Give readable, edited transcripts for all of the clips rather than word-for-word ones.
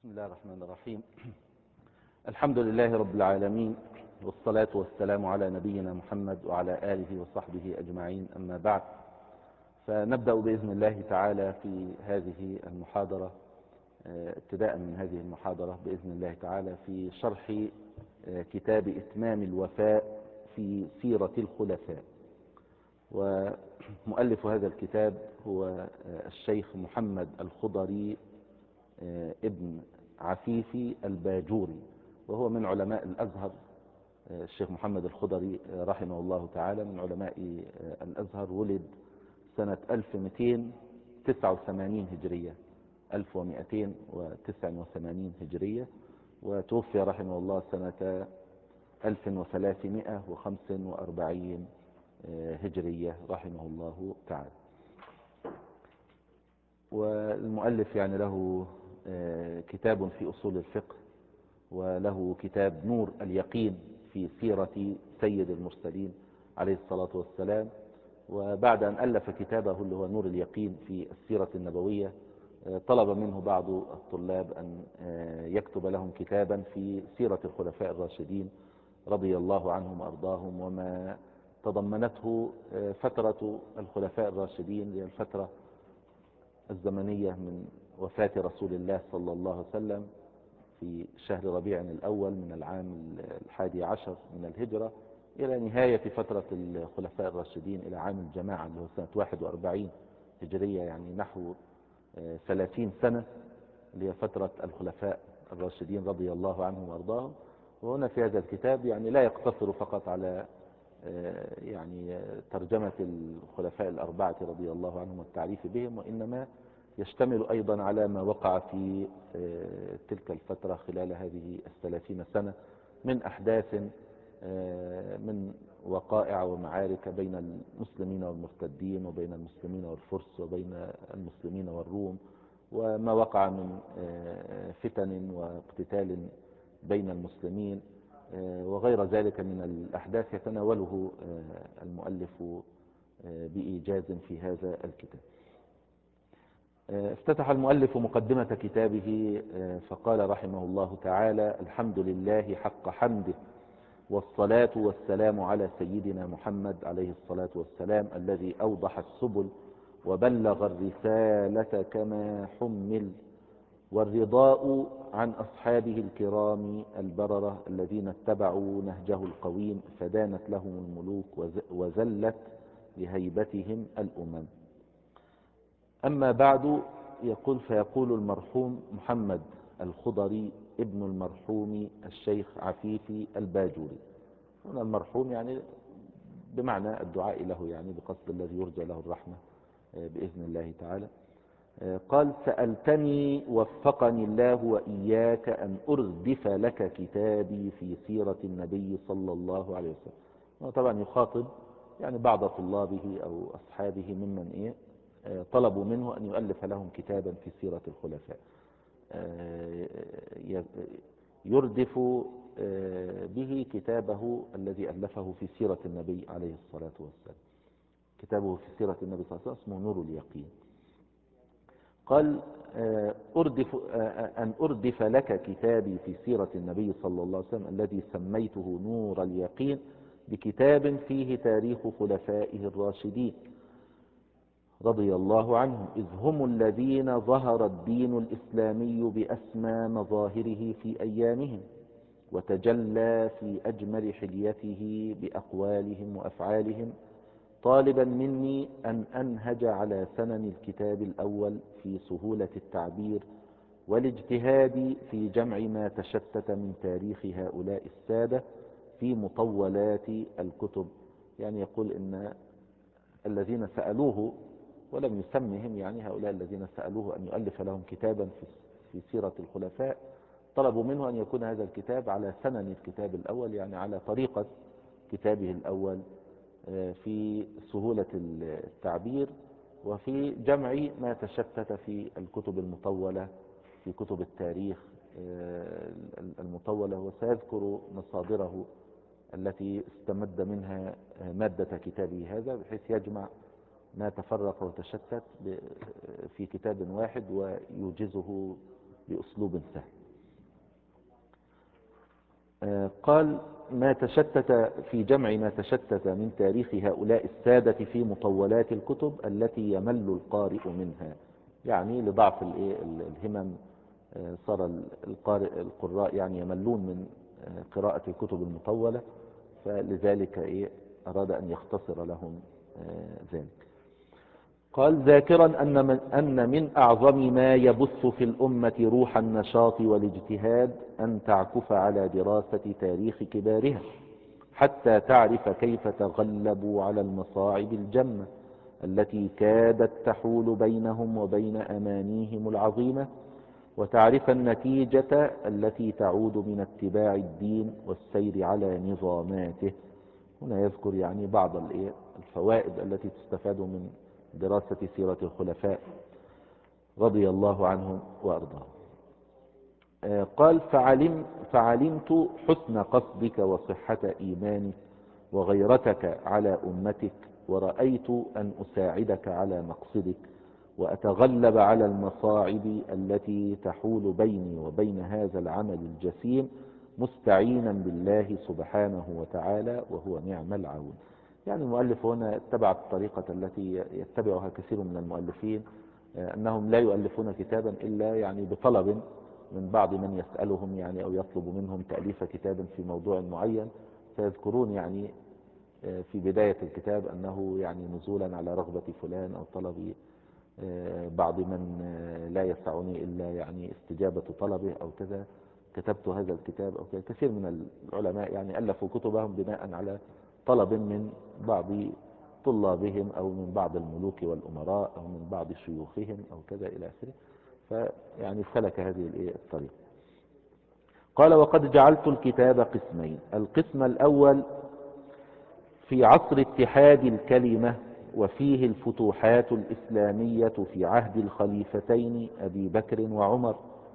بسم الله الرحمن الرحيم. الحمد لله رب العالمين، والصلاة والسلام على نبينا محمد وعلى آله وصحبه أجمعين، أما بعد. فنبدأ بإذن الله تعالى في هذه المحاضرة، ابتداء من هذه المحاضرة بإذن الله تعالى في شرح كتاب إتمام الوفاء في سيرة الخلفاء. ومؤلف هذا الكتاب هو الشيخ محمد الخضري ابن عفيفي الباجوري، وهو من علماء الأزهر. الشيخ محمد الخضري رحمه الله تعالى من علماء الأزهر، ولد سنة 1289 هجرية 1289 هجرية، وتوفي رحمه الله سنة 1345 هجرية رحمه الله تعالى. والمؤلف يعني له كتاب في أصول الفقه، وله كتاب نور اليقين في سيرة سيد المرسلين عليه الصلاة والسلام. وبعد أن ألف كتابه اللي هو نور اليقين في السيرة النبوية، طلب منه بعض الطلاب أن يكتب لهم كتابا في سيرة الخلفاء الراشدين رضي الله عنهم وأرضاهم، وما تضمنته فترة الخلفاء الراشدين، هي الفترة الزمنية من وفاة رسول الله صلى الله عليه وسلم في شهر ربيع الأول من العام 11 من الهجرة، إلى نهاية فترة الخلفاء الراشدين إلى عام الجماعة اللي هو سنة 41 هجرية، يعني نحو 30 سنة اللي هي فترة الخلفاء الراشدين رضي الله عنهم وأرضاهم. وهنا في هذا الكتاب يعني لا يقتصر فقط على يعني ترجمة الخلفاء الأربعة رضي الله عنهم والتعريف بهم، وإنما يشتمل أيضا على ما وقع في تلك الفترة خلال هذه 30 سنة من أحداث، من وقائع ومعارك بين المسلمين والمرتدين، وبين المسلمين والفرس، وبين المسلمين والروم، وما وقع من فتن واقتتال بين المسلمين وغير ذلك من الأحداث يتناوله المؤلف بإيجاز في هذا الكتاب. افتتح المؤلف مقدمة كتابه فقال رحمه الله تعالى: الحمد لله حق حمده، والصلاة والسلام على سيدنا محمد عليه الصلاة والسلام، الذي أوضح السبل وبلغ الرسالة كما حمل، والرضاء عن أصحابه الكرام البررة الذين اتبعوا نهجه القويم، فدانت لهم الملوك وزلت لهيبتهم الأمم. أما بعد، فيقول المرحوم محمد الخضري ابن المرحوم الشيخ عفيفي الباجوري. هنا المرحوم يعني بمعنى الدعاء له، يعني بقصد الذي يرجى له الرحمة بإذن الله تعالى. قال: سألتني وفقني الله وإياك أن أردف لك كتابي في سيرة النبي صلى الله عليه وسلم. طبعا يخاطب يعني بعض طلابه أو أصحابه ممن طلبوا منه أن يؤلف لهم كتابا في سيرة الخلفاء، يردف به كتابه الذي ألفه في سيرة النبي عليه الصلاة والسلام. كتابه في سيرة النبي صلى الله عليه وسلم اسمه نور اليقين. قال: أن أردف لك كتابي في سيرة النبي صلى الله عليه وسلم الذي سميته نور اليقين، بكتاب فيه تاريخ خلفائه الراشدين رضي الله عنهم، إذ هم الذين ظهر الدين الإسلامي بأسمى مظاهره في أيامهم، وتجلى في أجمل حليته بأقوالهم وأفعالهم، طالبا مني أن أنهج على سنن الكتاب الأول في سهولة التعبير والاجتهاد في جمع ما تشتت من تاريخ هؤلاء السادة في مطولات الكتب. يعني يقول إن الذين سألوه ولم يسمهم، يعني هؤلاء الذين سألوه أن يؤلف لهم كتابا في سيرة الخلفاء، طلبوا منه أن يكون هذا الكتاب على سنن الكتاب الأول، يعني على طريقة كتابه الأول في سهولة التعبير وفي جمع ما تشتت في الكتب المطولة، في كتب التاريخ المطولة. وسيذكر مصادره التي استمد منها مادة كتابه هذا، بحيث يجمع ما تفرق وتشتت في كتاب واحد ويوجزه بأسلوب سهل. قال ما تشتت في جمع ما تشتت من تاريخ هؤلاء السادة في مطولات الكتب التي يمل القارئ منها، يعني لضعف الهمم صار القراء يعني يملون من قراءة الكتب المطولة، فلذلك أراد أن يختصر لهم ذلك. قال ذاكرا أن من أعظم ما يبث في الأمة روح النشاط والاجتهاد أن تعكف على دراسة تاريخ كبارها حتى تعرف كيف تغلبوا على المصاعب الجمة التي كادت تحول بينهم وبين أمانيهم العظيمة، وتعرف النتيجة التي تعود من اتباع الدين والسير على نظاماته. هنا يذكر يعني بعض الفوائد التي تستفاد من دراسة سيرة الخلفاء رضي الله عنهم وأرضاهم. قال فعلمت حسن قصدك وصحة إيمانك وغيرتك على أمتك، ورأيت أن أساعدك على مقصدك وأتغلب على المصاعب التي تحول بيني وبين هذا العمل الجسيم مستعينا بالله سبحانه وتعالى وهو نعم العون. يعني المؤلف هنا اتبع الطريقة التي يتبعها كثير من المؤلفين، أنهم لا يؤلفون كتابا إلا يعني بطلب من بعض من يسألهم يعني أو يطلب منهم تأليف كتاب في موضوع معين، فيذكرون يعني في بداية الكتاب أنه يعني نزولا على رغبة فلان أو طلب بعض من لا يسعني إلا يعني استجابة طلبه أو كذا كتبت هذا الكتاب أو كذا. كثير من العلماء يعني ألفوا كتبهم بناء على طلب من بعض طلابهم أو من بعض الملوك والأمراء أو من بعض شيوخهم أو كذا إلى آخره، فيعني سلك هذه الطريقة. قال وقد جعلت الكتاب قسمين: القسم الأول في عصر اتحاد الكلمة وفيه الفتوحات الإسلامية في عهد الخليفتين أبي بكر وعمر،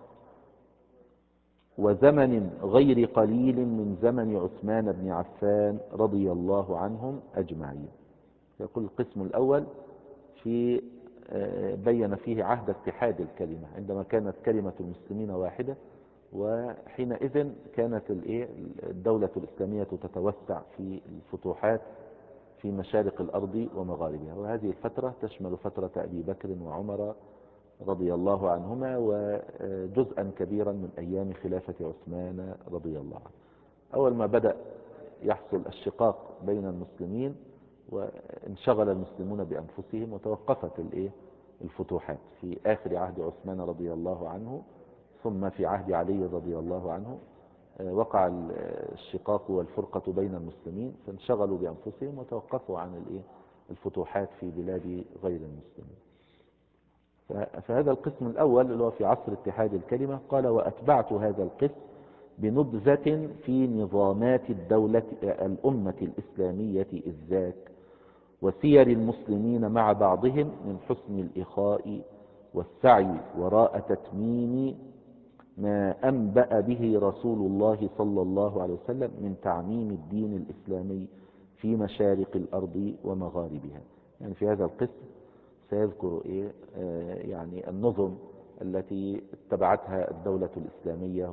وزمن غير قليل من زمن عثمان بن عفان رضي الله عنهم أجمعين. يقول القسم الأول في بين فيه عهد اتحاد الكلمة، عندما كانت كلمة المسلمين واحدة، وحينئذ كانت الدولة الإسلامية تتوسع في الفتوحات في مشارق الأرض ومغاربها، وهذه الفترة تشمل فترة أبي بكر وعمر رضي الله عنهما وجزءا كبيرا من أيام خلافة عثمان رضي الله عنه. أول ما بدأ يحصل الشقاق بين المسلمين وانشغل المسلمون بأنفسهم وتوقفت الفتوحات في آخر عهد عثمان رضي الله عنه، ثم في عهد علي رضي الله عنه وقع الشقاق والفرقة بين المسلمين، فانشغلوا بأنفسهم وتوقفوا عن الفتوحات في بلاد غير المسلمين. فهذا القسم الأول اللي هو في عصر اتحاد الكلمة. قال وأتبعت هذا القسم بنبذة في نظامات الأمة الإسلامية إذ ذاك، وسير المسلمين مع بعضهم من حسن الإخاء والسعي وراء تتميم ما أنبأ به رسول الله صلى الله عليه وسلم من تعميم الدين الإسلامي في مشارق الأرض ومغاربها. يعني في هذا القسم سيذكر يعني النظم التي اتبعتها الدولة الإسلامية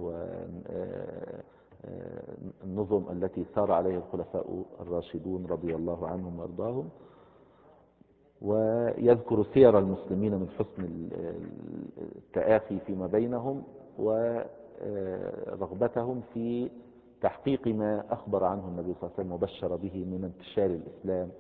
والنظم التي سار عليها الخلفاء الراشدون رضي الله عنهم وارضاهم، ويذكر سير المسلمين من حسن التآخي فيما بينهم ورغبتهم في تحقيق ما أخبر عنه النبي صلى الله عليه وسلم وبشر به من انتشار الإسلام.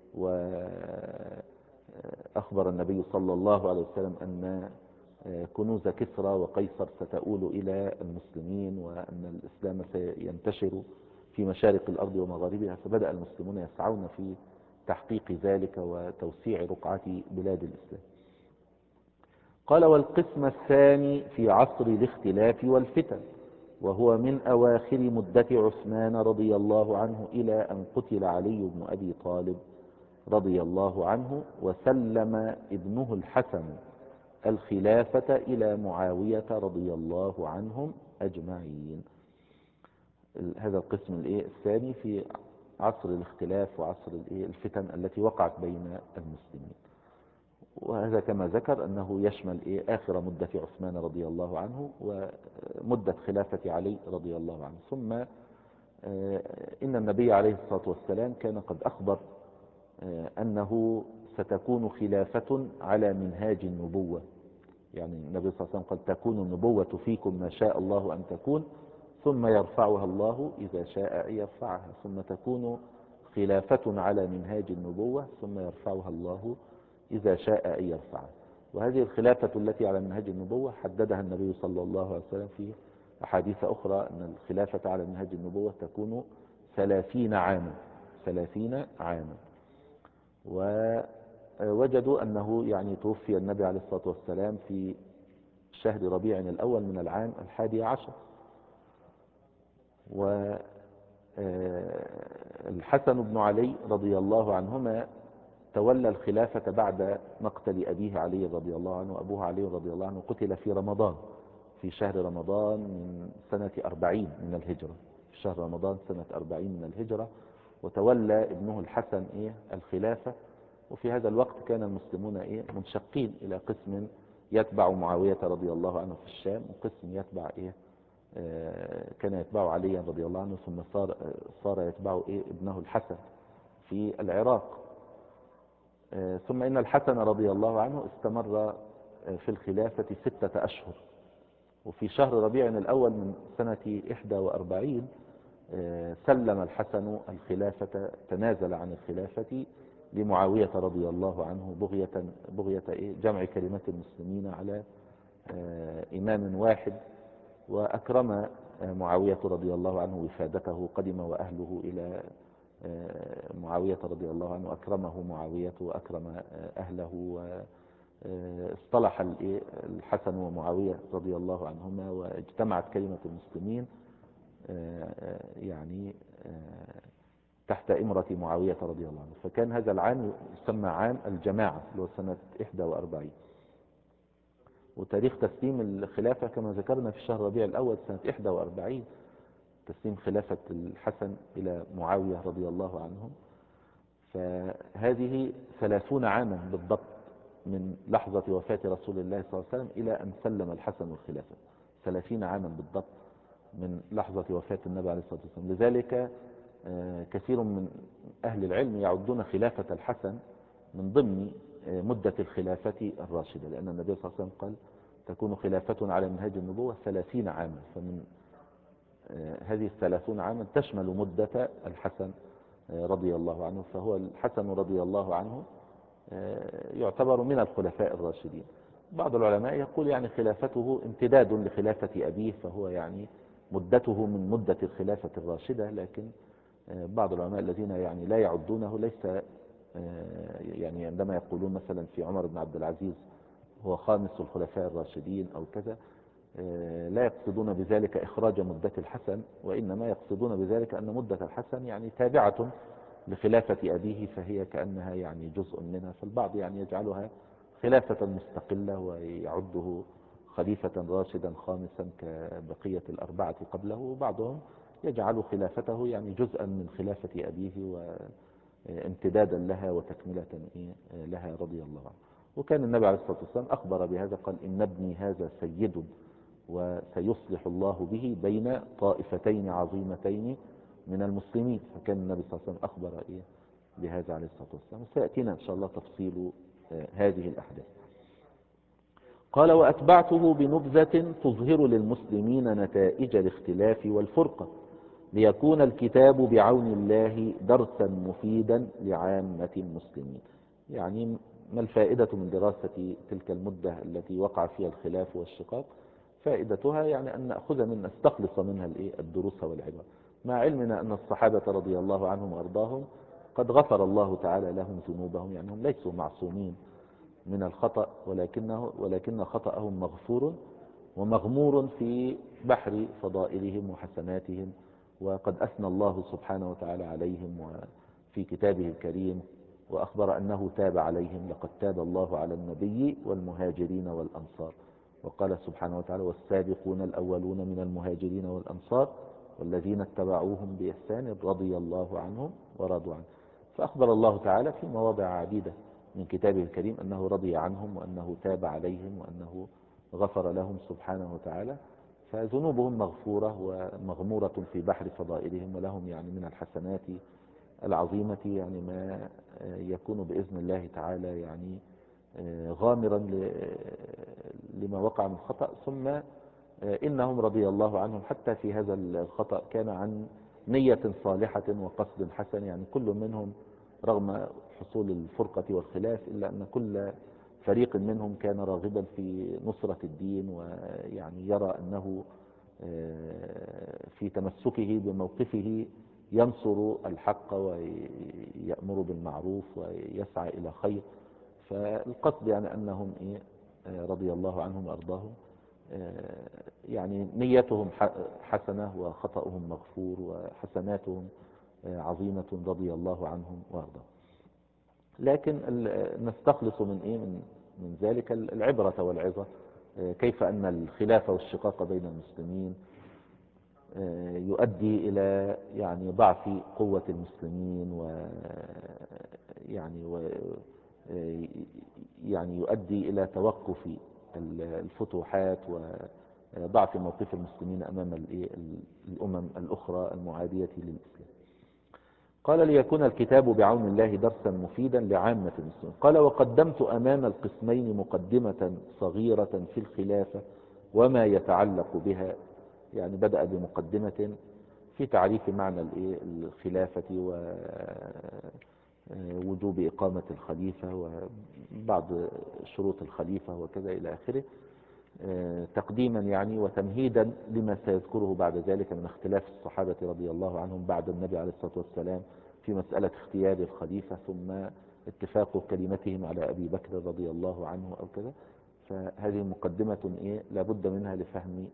وأخبر النبي صلى الله عليه وسلم أن كنوز كسرى وقيصر ستؤول إلى المسلمين وأن الإسلام سينتشر في مشارق الأرض ومغاربها، فبدأ المسلمون يسعون في تحقيق ذلك وتوسيع رقعة بلاد الإسلام. قال والقسم الثاني في عصر الاختلاف والفتن، وهو من أواخر مدة عثمان رضي الله عنه إلى أن قتل علي بن أبي طالب رضي الله عنه وسلم ابنه الحسن الخلافة إلى معاوية رضي الله عنهم أجمعين. هذا القسم الثاني في عصر الاختلاف وعصر الفتن التي وقعت بين المسلمين. وهذا كما ذكر أنه يشمل آخر مدة عثمان رضي الله عنه ومدة خلافة علي رضي الله عنه. ثم إن النبي عليه الصلاة والسلام كان قد أخبر أنه ستكون خلافة على منهاج النبوة. يعني النبي صلى الله عليه وسلم قال تكون النبوة فيكم ما شاء الله أن تكون، ثم يرفعها الله إذا شاء أن يرفعها، ثم تكون خلافة على منهاج النبوة، ثم يرفعها الله إذا شاء أن يرفعها. وهذه الخلافة التي على منهاج النبوة حددها النبي صلى الله عليه وسلم في أحاديث أخرى، أن الخلافة على منهاج النبوة تكون 30 عاما. 30 عاما. ووجدوا أنه يعني توفي النبي عليه الصلاة والسلام في شهر ربيع الأول من العام 11. والحسن بن علي رضي الله عنهما تولى الخلافة بعد مقتل أبيه علي رضي الله عنه. أبوه علي رضي الله عنه قتل في رمضان، في شهر رمضان من سنة 40 من الهجرة، في شهر رمضان سنة 40 من الهجرة. وتولى ابنه الحسن الخلافة. وفي هذا الوقت كان المسلمون منشقين إلى قسم يتبع معاوية رضي الله عنه في الشام، وقسم يتبع كان يتبع علي رضي الله عنه، ثم صار يتبع ابنه الحسن في العراق. ثم إن الحسن رضي الله عنه استمر في الخلافة 6 أشهر. وفي شهر ربيع الأول من سنة 41 سلم الحسن الخلافة، تنازل عن الخلافة لمعاوية رضي الله عنه بغية جمع كلمة المسلمين على إمام واحد. وأكرم معاوية رضي الله عنه وفادته، قدم وأهله إلى معاوية رضي الله عنه، أكرمه معاوية وأكرم أهله، واصطلح الحسن ومعاوية رضي الله عنهما، واجتمعت كلمة المسلمين يعني تحت إمرة معاوية رضي الله عنه. فكان هذا العام يسمى عام الجماعة اللي هو سنة 41. وتاريخ تسليم الخلافة كما ذكرنا في شهر ربيع الأول سنة 41، تسليم خلافة الحسن إلى معاوية رضي الله عنهم. فهذه 30 عاما بالضبط من لحظة وفاة رسول الله صلى الله عليه وسلم إلى أن سلم الحسن الخلافة. 30 عاما بالضبط من لحظة وفاة النبي عليه الصلاة والسلام. لذلك كثير من أهل العلم يعدون خلافة الحسن من ضمن مدة الخلافة الراشدة، لأن النبي صلى الله عليه وسلم قال تكون خلافة على منهاج النبوة 30 عاما. فمن هذه 30 عاما تشمل مدة الحسن رضي الله عنه. فهو الحسن رضي الله عنه يعتبر من الخلفاء الراشدين. بعض العلماء يقول يعني خلافته امتداد لخلافة أبيه، فهو يعني مدته من مدة الخلافة الراشدة. لكن بعض العلماء الذين يعني لا يعدونه ليس يعني عندما يقولون مثلا في عمر بن عبد العزيز هو خامس الخلفاء الراشدين أو كذا، لا يقصدون بذلك إخراج مدة الحسن، وإنما يقصدون بذلك أن مدة الحسن يعني تابعة لخلافة أبيه، فهي كأنها يعني جزء منها. فالبعض يعني يجعلها خلافة مستقلة ويعده خليفة راشدا خامسا كبقية الأربعة قبله، وبعضهم يجعل خلافته يعني جزءا من خلافة أبيه وامتدادا لها وتكملة لها رضي الله عنه. وكان النبي عليه الصلاة والسلام أخبر بهذا، قال إن ابني هذا سيد وسيصلح الله به بين طائفتين عظيمتين من المسلمين. فكان النبي صلى الله عليه وسلم أخبر بهذا عليه الصلاة والسلام. وسيأتينا إن شاء الله تفصيل هذه الأحداث. قال وأتبعته بنبذة تظهر للمسلمين نتائج الاختلاف والفرقة، ليكون الكتاب بعون الله درسا مفيدا لعامة المسلمين. يعني ما الفائدة من دراسة تلك المدة التي وقع فيها الخلاف والشقاق؟ فائدتها يعني أن نستخلص منها الدروس والعبر، مع علمنا أن الصحابة رضي الله عنهم وأرضاهم قد غفر الله تعالى لهم ذنوبهم. يعني هم ليسوا معصومين من الخطأ، ولكن خطأهم مغفور ومغمور في بحر فضائلهم وحسناتهم. وقد أثنى الله سبحانه وتعالى عليهم وفي كتابه الكريم، وأخبر أنه تاب عليهم، لقد تاب الله على النبي والمهاجرين والأنصار. وقال سبحانه وتعالى والسابقون الأولون من المهاجرين والأنصار والذين اتبعوهم بإحسان رضي الله عنهم ورضوا عنه. فأخبر الله تعالى في مواضع عديدة من كتابه الكريم أنه رضي عنهم وأنه تاب عليهم وأنه غفر لهم سبحانه وتعالى. فذنوبهم مغفورة ومغمورة في بحر فضائلهم، ولهم يعني من الحسنات العظيمة يعني ما يكون بإذن الله تعالى يعني غامرا لما وقع من خطأ. ثم إنهم رضي الله عنهم حتى في هذا الخطأ كان عن نية صالحة وقصد حسن، يعني كل منهم رغم حصول الفرقة والخلاف إلا أن كل فريق منهم كان راغبا في نصرة الدين، ويعني يرى أنه في تمسكه بموقفه ينصر الحق ويأمر بالمعروف ويسعى إلى خير. فالقصد يعني أنهم رضي الله عنهم وأرضاهم يعني نيتهم حسنة وخطأهم مغفور وحسناتهم عظيمة رضي الله عنهم وأرضاهم. لكن نستخلص من ذلك العبرة والعظة، كيف أن الخلاف والشقاق بين المسلمين يؤدي إلى يعني ضعف قوة المسلمين، يعني يؤدي إلى توقف الفتوحات وضعف موقف المسلمين أمام الأمم الأخرى المعادية للإسلام. قال ليكون الكتاب بعون الله درسا مفيدا لعامة المسلمين. قال وقدمت أمام القسمين مقدمة صغيرة في الخلافة وما يتعلق بها، يعني بدأ بمقدمة في تعريف معنى الخلافة ووجوب إقامة الخليفة وبعض شروط الخليفة وكذا إلى آخره، تقديما يعني وتمهيدا لما سيذكره بعد ذلك من اختلاف الصحابة رضي الله عنهم بعد النبي عليه الصلاة والسلام في مسألة اختيار الخليفة، ثم اتفاق كلمتهم على أبي بكر رضي الله عنه أو كذا. فهذه مقدمة لابد منها لفهم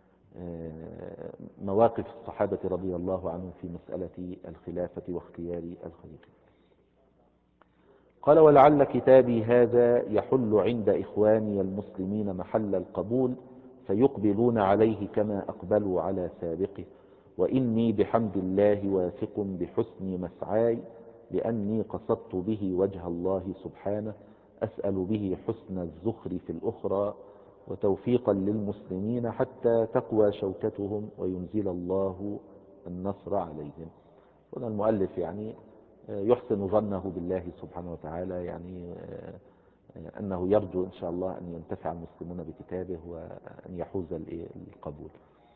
مواقف الصحابة رضي الله عنهم في مسألة الخلافة واختيار الخليفة. قال ولعل كتابي هذا يحل عند إخواني المسلمين محل القبول فيقبلون عليه كما أقبلوا على سابقه، وإني بحمد الله واثق بحسن مسعاي لأني قصدت به وجه الله سبحانه أسأل به حسن الزخر في الأخرى وتوفيقا للمسلمين حتى تقوى شوكتهم وينزل الله النصر عليهم. هنا المؤلف يعني يحسن ظنه بالله سبحانه وتعالى، يعني أنه يرجو إن شاء الله أن ينتفع المسلمون بكتابه وأن يحوز القبول،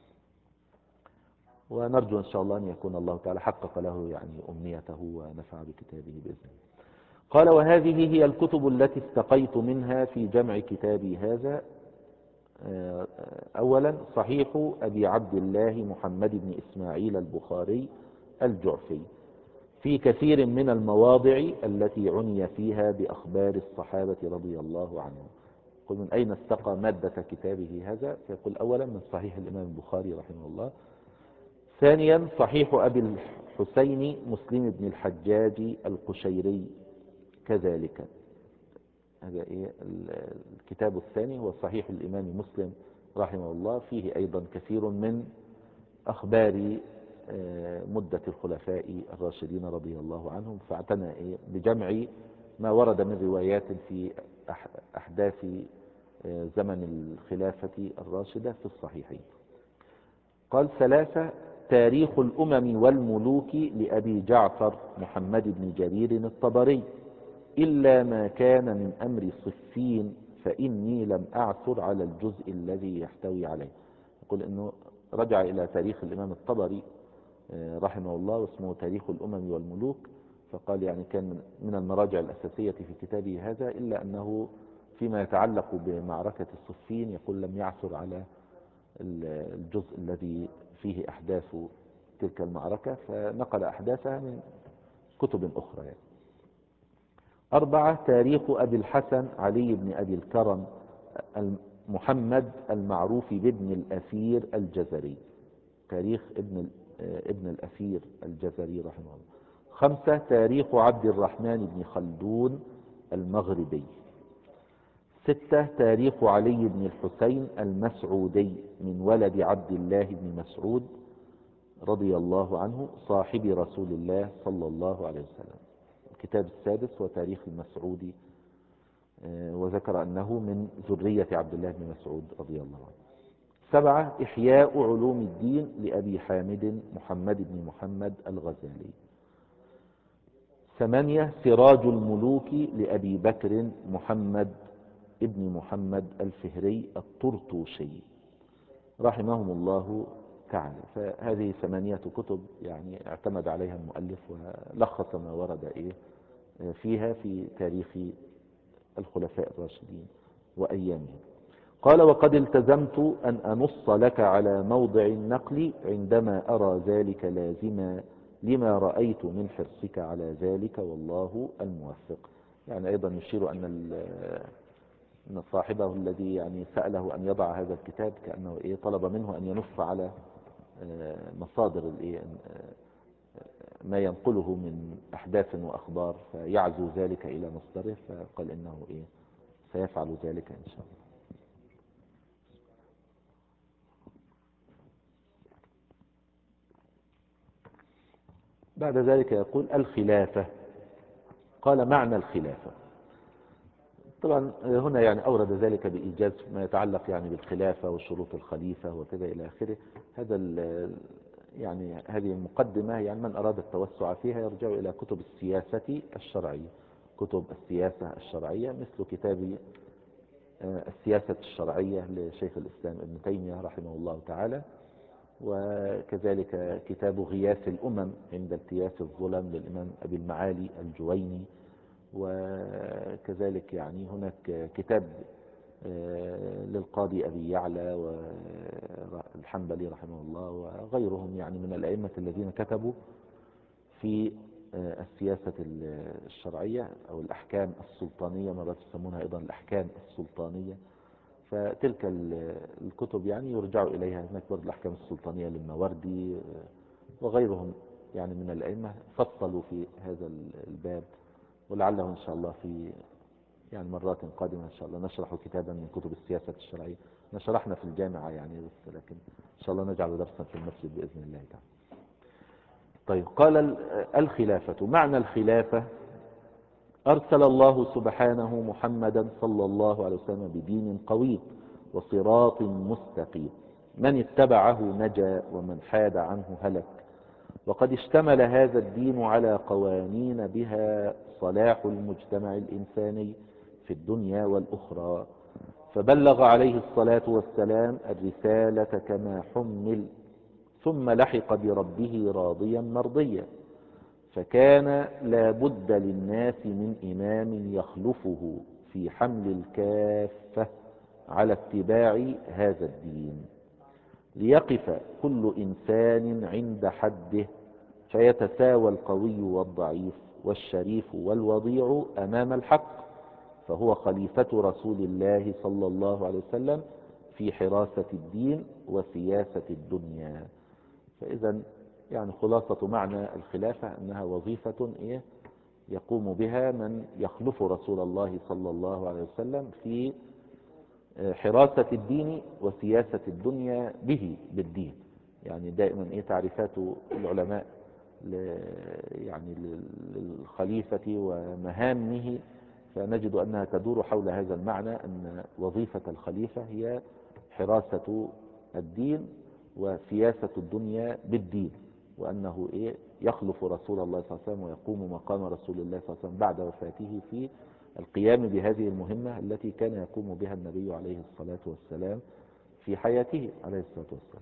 ونرجو إن شاء الله أن يكون الله تعالى حقق له يعني أمنيته ونفع بكتابه بإذنه. قال وهذه هي الكتب التي استقيت منها في جمع كتابي هذا. أولا صحيح أبي عبد الله محمد بن إسماعيل البخاري الجعفي في كثير من المواضع التي عني فيها بأخبار الصحابة رضي الله عنهم. قل من أين استقى مادة كتابه هذا؟ فيقول أولا من صحيح الإمام البخاري رحمه الله. ثانيا صحيح أبي الحسين مسلم بن الحجاج القشيري كذلك. هذا الكتاب الثاني هو صحيح الإمام مسلم رحمه الله، فيه أيضا كثير من أخبار مدة الخلفاء الراشدين رضي الله عنهم، فاعتنى بجمع ما ورد من روايات في أحداث زمن الخلافة الراشدة في الصحيحين. قال ثلاثة تاريخ الأمم والملوك لأبي جعفر محمد بن جرير الطبري إلا ما كان من أمر صفين فإني لم أعثر على الجزء الذي يحتوي عليه. يقول أنه رجع إلى تاريخ الإمام الطبري رحمه الله واسمه تاريخ الأمم والملوك، فقال يعني كان من المراجع الأساسية في كتابه هذا، إلا أنه فيما يتعلق بمعركة الصفين يقول لم يعثر على الجزء الذي فيه أحداث تلك المعركة، فنقل أحداثها من كتب أخرى يعني. أربعة تاريخ أبي الحسن علي بن أبي الكرم محمد المعروف بابن الأثير الجزري، تاريخ ابن الأثير الجزري رحمه الله. خمسة تاريخ عبد الرحمن بن خلدون المغربي. ستة تاريخ علي بن الحسين المسعودي من ولد عبد الله بن مسعود رضي الله عنه صاحب رسول الله صلى الله عليه وسلم. الكتاب السادس هو تاريخ المسعودي وذكر أنه من ذرية عبد الله بن مسعود رضي الله عنه. 7 إحياء علوم الدين لأبي حامد محمد بن محمد الغزالي. 8 سراج الملوك لأبي بكر محمد ابن محمد الفهري الطرطوشي رحمهم الله تعالى. فهذه 8 كتب يعني اعتمد عليها المؤلف ولخص ما ورد فيها في تاريخ الخلفاء الراشدين وأيامهم. قال: وقد التزمت أن أنص لك على موضع النقل عندما أرى ذلك لازما لما رأيت من حرصك على ذلك، والله الموفق. يعني أيضا يشير أن صاحبه الذي يعني سأله أن يضع هذا الكتاب كأنه طلب منه أن ينص على مصادر ما ينقله من أحداث وأخبار، فيعزو ذلك إلى مصدره، فقال إنه سيفعل ذلك إن شاء الله. بعد ذلك يقول: الخلافة. قال: معنى الخلافة. طبعا هنا يعني أورد ذلك بإيجاز ما يتعلق يعني بالخلافة وشروط الخليفة وكذا إلى آخره. يعني هذه المقدمة، يعني من أراد التوسع فيها يرجع إلى كتب السياسة الشرعية. كتب السياسة الشرعية مثل كتاب السياسة الشرعية لشيخ الإسلام ابن تيمية رحمه الله تعالى، وكذلك كتاب غياث الأمم عند التياس الظلم للإمام أبي المعالي الجويني، وكذلك يعني هناك كتاب للقاضي أبي يعلى والحنبلي رحمه الله وغيرهم يعني من الأئمة الذين كتبوا في السياسة الشرعية أو الأحكام السلطانية، مرات يسمونها أيضا الأحكام السلطانية. فتلك الكتب يعني يرجع إليها. هناك برضه الأحكام السلطانية للماوردي وغيرهم يعني من الأئمة فصلوا في هذا الباب، ولعله إن شاء الله في يعني مرات قادمة إن شاء الله نشرح كتابا من كتب السياسة الشرعية. نشرحنا في الجامعة يعني بس، لكن إن شاء الله نجعل درسا في المسجد بإذن الله تعالى. طيب، قال: الخلافة. معنى الخلافة: أرسل الله سبحانه محمدا صلى الله عليه وسلم بدين قويم وصراط مستقيم، من اتبعه نجا ومن حاد عنه هلك. وقد اشتمل هذا الدين على قوانين بها صلاح المجتمع الإنساني في الدنيا والأخرى، فبلغ عليه الصلاة والسلام الرسالة كما حمل، ثم لحق بربه راضيا مرضيا، فكان لا بد للناس من إمام يخلفه في حمل الكافة على اتباع هذا الدين، ليقف كل إنسان عند حده، فيتساوى القوي والضعيف والشريف والوضيع أمام الحق، فهو خليفة رسول الله صلى الله عليه وسلم في حراسة الدين وسياسة الدنيا. فإذا يعني خلاصة معنى الخلافة أنها وظيفة يقوم بها من يخلف رسول الله صلى الله عليه وسلم في حراسة الدين وسياسة الدنيا به بالدين. يعني دائما تعريفات العلماء يعني للخليفة ومهامه، فنجد أنها تدور حول هذا المعنى، أن وظيفة الخليفة هي حراسة الدين وسياسة الدنيا بالدين، وأنه يخلف رسول الله صلى الله عليه وسلم ويقوم مقام رسول الله صلى الله عليه وسلم بعد وفاته في القيام بهذه المهمة التي كان يقوم بها النبي عليه الصلاة والسلام في حياته عليه الصلاة والسلام.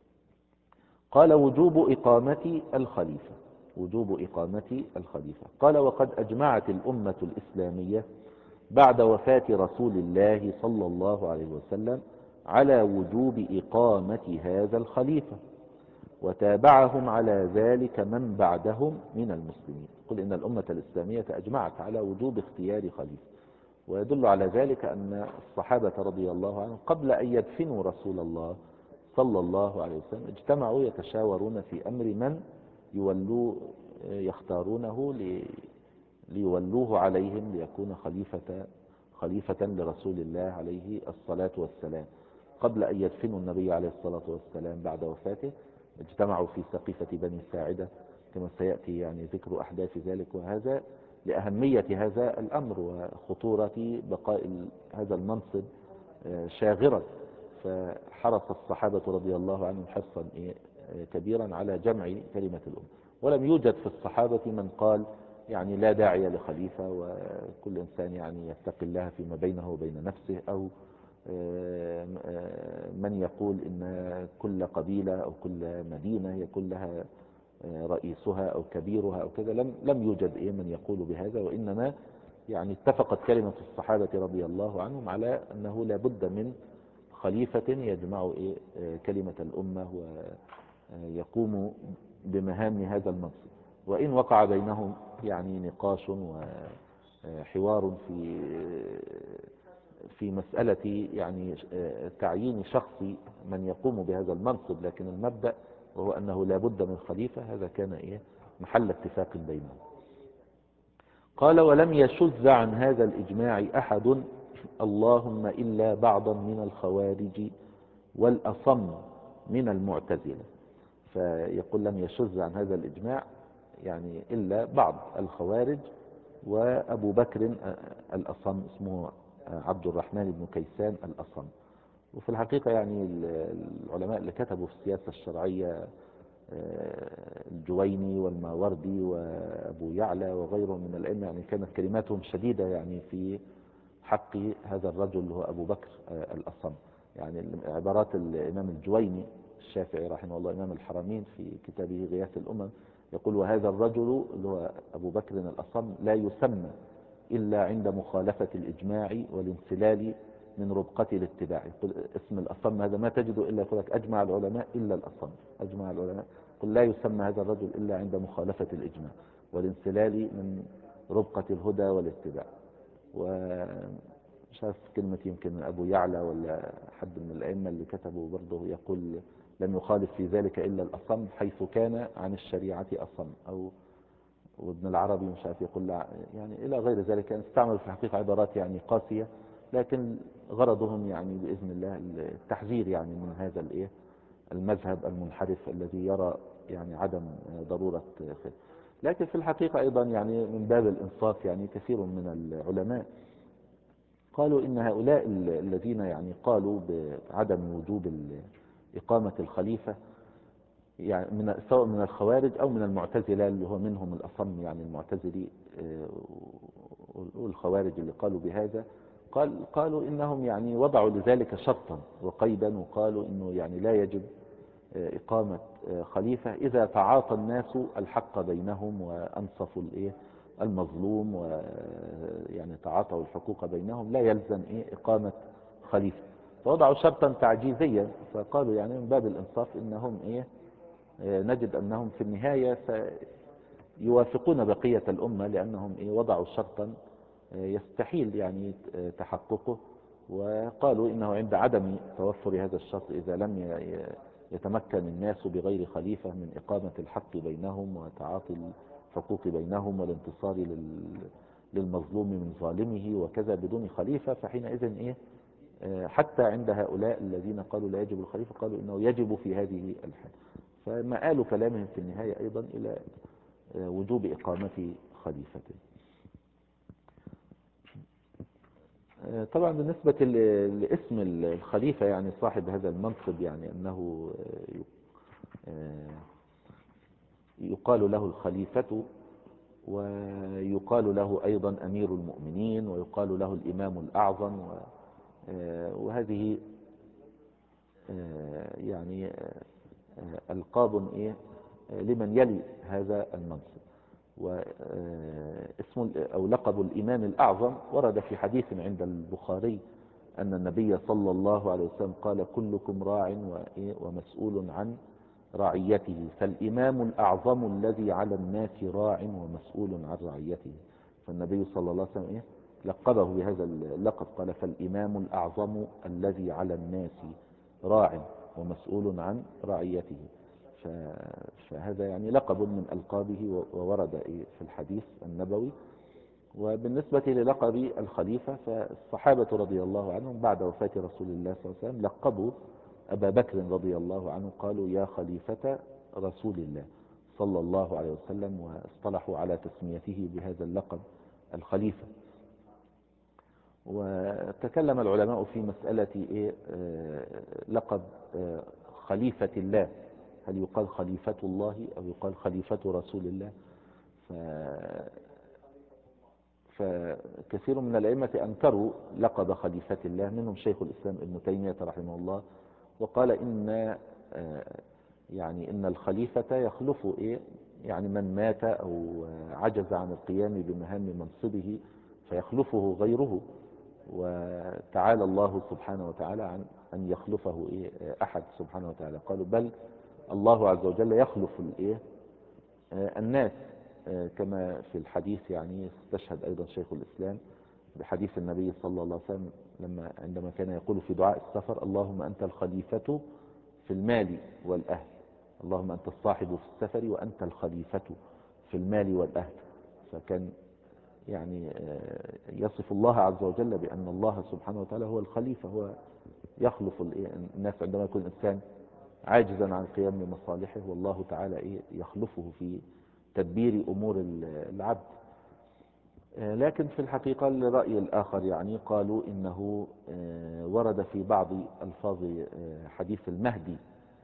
قال: وجوب إقامة الخليفة. وجوب إقامة الخليفة. قال: وقد أجمعت الأمة الإسلامية بعد وفاة رسول الله صلى الله عليه وسلم على وجوب إقامة هذا الخليفة، وتابعهم على ذلك من بعدهم من المسلمين. قل إن الأمة الإسلامية أجمعت على وجوب اختيار خليفة، ويدل على ذلك أن الصحابة رضي الله عنهم قبل أن يدفنوا رسول الله صلى الله عليه وسلم اجتمعوا يتشاورون في أمر من يختارونه ليولوه عليهم ليكون خليفة لرسول الله عليه الصلاة والسلام. قبل أن يدفنوا النبي عليه الصلاة والسلام بعد وفاته اجتمعوا في سقيفة بني ساعدة كما سيأتي يعني ذكر أحداث ذلك، وهذا لأهمية هذا الأمر وخطورة بقاء هذا المنصب شاغرا. فحرص الصحابة رضي الله عنهم حرصا كبيرا على جمع كلمة الأمة. ولم يوجد في الصحابة من قال يعني لا داعي لخليفة، وكل إنسان يعني يتقي الله فيما بينه وبين نفسه، أو من يقول إن كل قبيلة أو كل مدينة يكون لها رئيسها أو كبيرها أو كذا. لم يوجد من يقول بهذا، وإنما يعني اتفقت كلمة الصحابة رضي الله عنهم على أنه لا بد من خليفة يجمع كلمة الأمة ويقوم بمهام هذا المنصب. وإن وقع بينهم يعني نقاش وحوار في مسألة يعني تعيين شخص من يقوم بهذا المنصب، لكن المبدأ وهو أنه لا بد من خليفة، هذا كان محل اتفاق بينهم. قال: ولم يشذ عن هذا الإجماع أحد، اللهم إلا بعضا من الخوارج والأصم من المعتزلة. فيقول لم يشذ عن هذا الإجماع يعني إلا بعض الخوارج وأبو بكر الأصم، اسمه عبد الرحمن بن كيسان الأصم. وفي الحقيقة يعني العلماء اللي كتبوا في السياسة الشرعية الجويني والماوردي وأبو يعلى وغيرهم من الأئمة يعني كانت كلماتهم شديدة يعني في حق هذا الرجل اللي هو أبو بكر الأصم. يعني عبارات الإمام الجويني الشافعي رحمه الله إمام الحرمين في كتابه غياث الأمم يقول: وهذا الرجل اللي هو أبو بكر الأصم لا يسمى إلا عند مخالفة الإجماع والانسلال من ربقة الاتباع. يقول اسم الأصم هذا ما تجده إلا يقول لك أجمع العلماء إلا الأصم، أجمع العلماء. قل لا يسمى هذا الرجل إلا عند مخالفة الإجماع والانسلال من ربقة الهدى والاتباع. ومش عارف كلمة يمكن أبو يعلى ولا حد من الأئمة اللي كتبوا برضه يقول لم يخالف في ذلك إلا الأصم حيث كان عن الشريعة أصم، أو وابن العربي مش عارف يقول يعني إلى غير ذلك. يعني استعملوا في الحقيقة عبارات يعني قاسية، لكن غرضهم يعني بإذن الله التحذير يعني من هذا المذهب المنحرف الذي يرى يعني عدم ضرورة خير. لكن في الحقيقة أيضا يعني من باب الإنصاف يعني كثير من العلماء قالوا إن هؤلاء الذين يعني قالوا بعدم وجوب إقامة الخليفة يعني سواء من الخوارج أو من المعتزلة اللي هو منهم الأصم يعني المعتزلي والخوارج اللي قالوا بهذا، قالوا إنهم يعني وضعوا لذلك شرطا وقيدا، وقالوا إنه يعني لا يجب إقامة خليفة إذا تعاطى الناس الحق بينهم وأنصفوا المظلوم ويعني تعاطوا الحقوق بينهم، لا يلزم إقامة خليفة. فوضعوا شرطا تعجيزيا، فقالوا يعني من باب الإنصاف إنهم نجد أنهم في النهاية يوافقون بقية الأمة، لأنهم وضعوا شرطا يستحيل يعني تحققه. وقالوا إنه عند عدم توفر هذا الشرط إذا لم يتمكن الناس بغير خليفة من إقامة الحق بينهم وتعاطي الحقوق بينهم والانتصار للمظلوم من ظالمه وكذا بدون خليفة، فحينئذ حتى عند هؤلاء الذين قالوا لا يجب الخليفة قالوا إنه يجب في هذه الحال. فمآل كلامهم في النهاية أيضا إلى وجوب إقامة خليفة. طبعا بالنسبة لاسم الخليفة يعني صاحب هذا المنصب يعني أنه يقال له الخليفة، ويقال له أيضا أمير المؤمنين، ويقال له الإمام الأعظم، وهذه يعني ألقاب لمن يلي هذا المنصب. واسم أو لقب الإمام الأعظم ورد في حديث عند البخاري أن النبي صلى الله عليه وسلم قال: كلكم راع ومسؤول عن رعيته، فالإمام الأعظم الذي على الناس راع ومسؤول عن رعيته. فالنبي صلى الله عليه وسلم لقبه بهذا اللقب، قال: فالإمام الأعظم الذي على الناس راع ومسؤول عن رعيته. فهذا يعني لقب من ألقابه وورد في الحديث النبوي. وبالنسبة للقب الخليفة فالصحابة رضي الله عنهم بعد وفاة رسول الله صلى الله عليه وسلم لقبوا أبا بكر رضي الله عنه، قالوا: يا خليفة رسول الله صلى الله عليه وسلم، واصطلحوا على تسميته بهذا اللقب الخليفة. وتكلم العلماء في مسألة لقب خليفة الله، هل يقال خليفة الله أو يقال خليفة رسول الله؟ فكثير من الأئمة أنكروا لقب خليفة الله، منهم شيخ الإسلام ابن تيمية رحمه الله، وقال إن الخليفة يخلف يعني من مات أو عجز عن القيام بمهام منصبه فيخلفه غيره، وتعالى الله سبحانه وتعالى عن أن يخلفه أحد سبحانه وتعالى. قالوا بل الله عز وجل يخلف الناس، كما في الحديث يعني استشهد أيضا شيخ الإسلام بحديث النبي صلى الله عليه وسلم عندما كان يقول في دعاء السفر: اللهم أنت الخليفة في المال والأهل، اللهم أنت الصاحب في السفر وأنت الخليفة في المال والأهل. فكان يعني يصف الله عز وجل بأن الله سبحانه وتعالى هو الخليفة، هو يخلف الناس عندما يكون الإنسان عاجزا عن القيام بمصالحه، والله تعالى يخلفه في تدبير أمور العبد. لكن في الحقيقة الرأي الآخر يعني قالوا إنه ورد في بعض ألفاظ حديث المهدي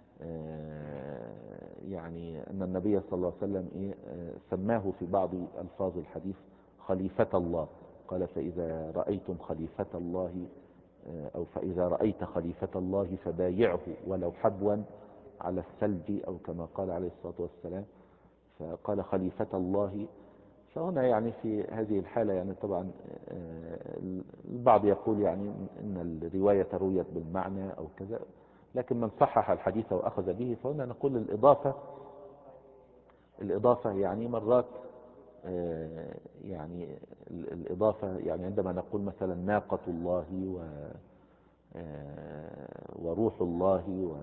يعني أن النبي صلى الله عليه وسلم سماه في بعض ألفاظ الحديث خليفة الله، قال: فإذا رأيتم خليفة الله أو فإذا رأيت خليفة الله فبايعه ولو حبوا على الثلج، أو كما قال عليه الصلاة والسلام. فقال خليفة الله. فهنا يعني في هذه الحالة يعني طبعا البعض يقول يعني إن الرواية رويت بالمعنى أو كذا، لكن من صحح الحديث وأخذ به فهنا نقول الإضافة يعني مرات يعني الإضافة يعني عندما نقول مثلا ناقة الله وروح الله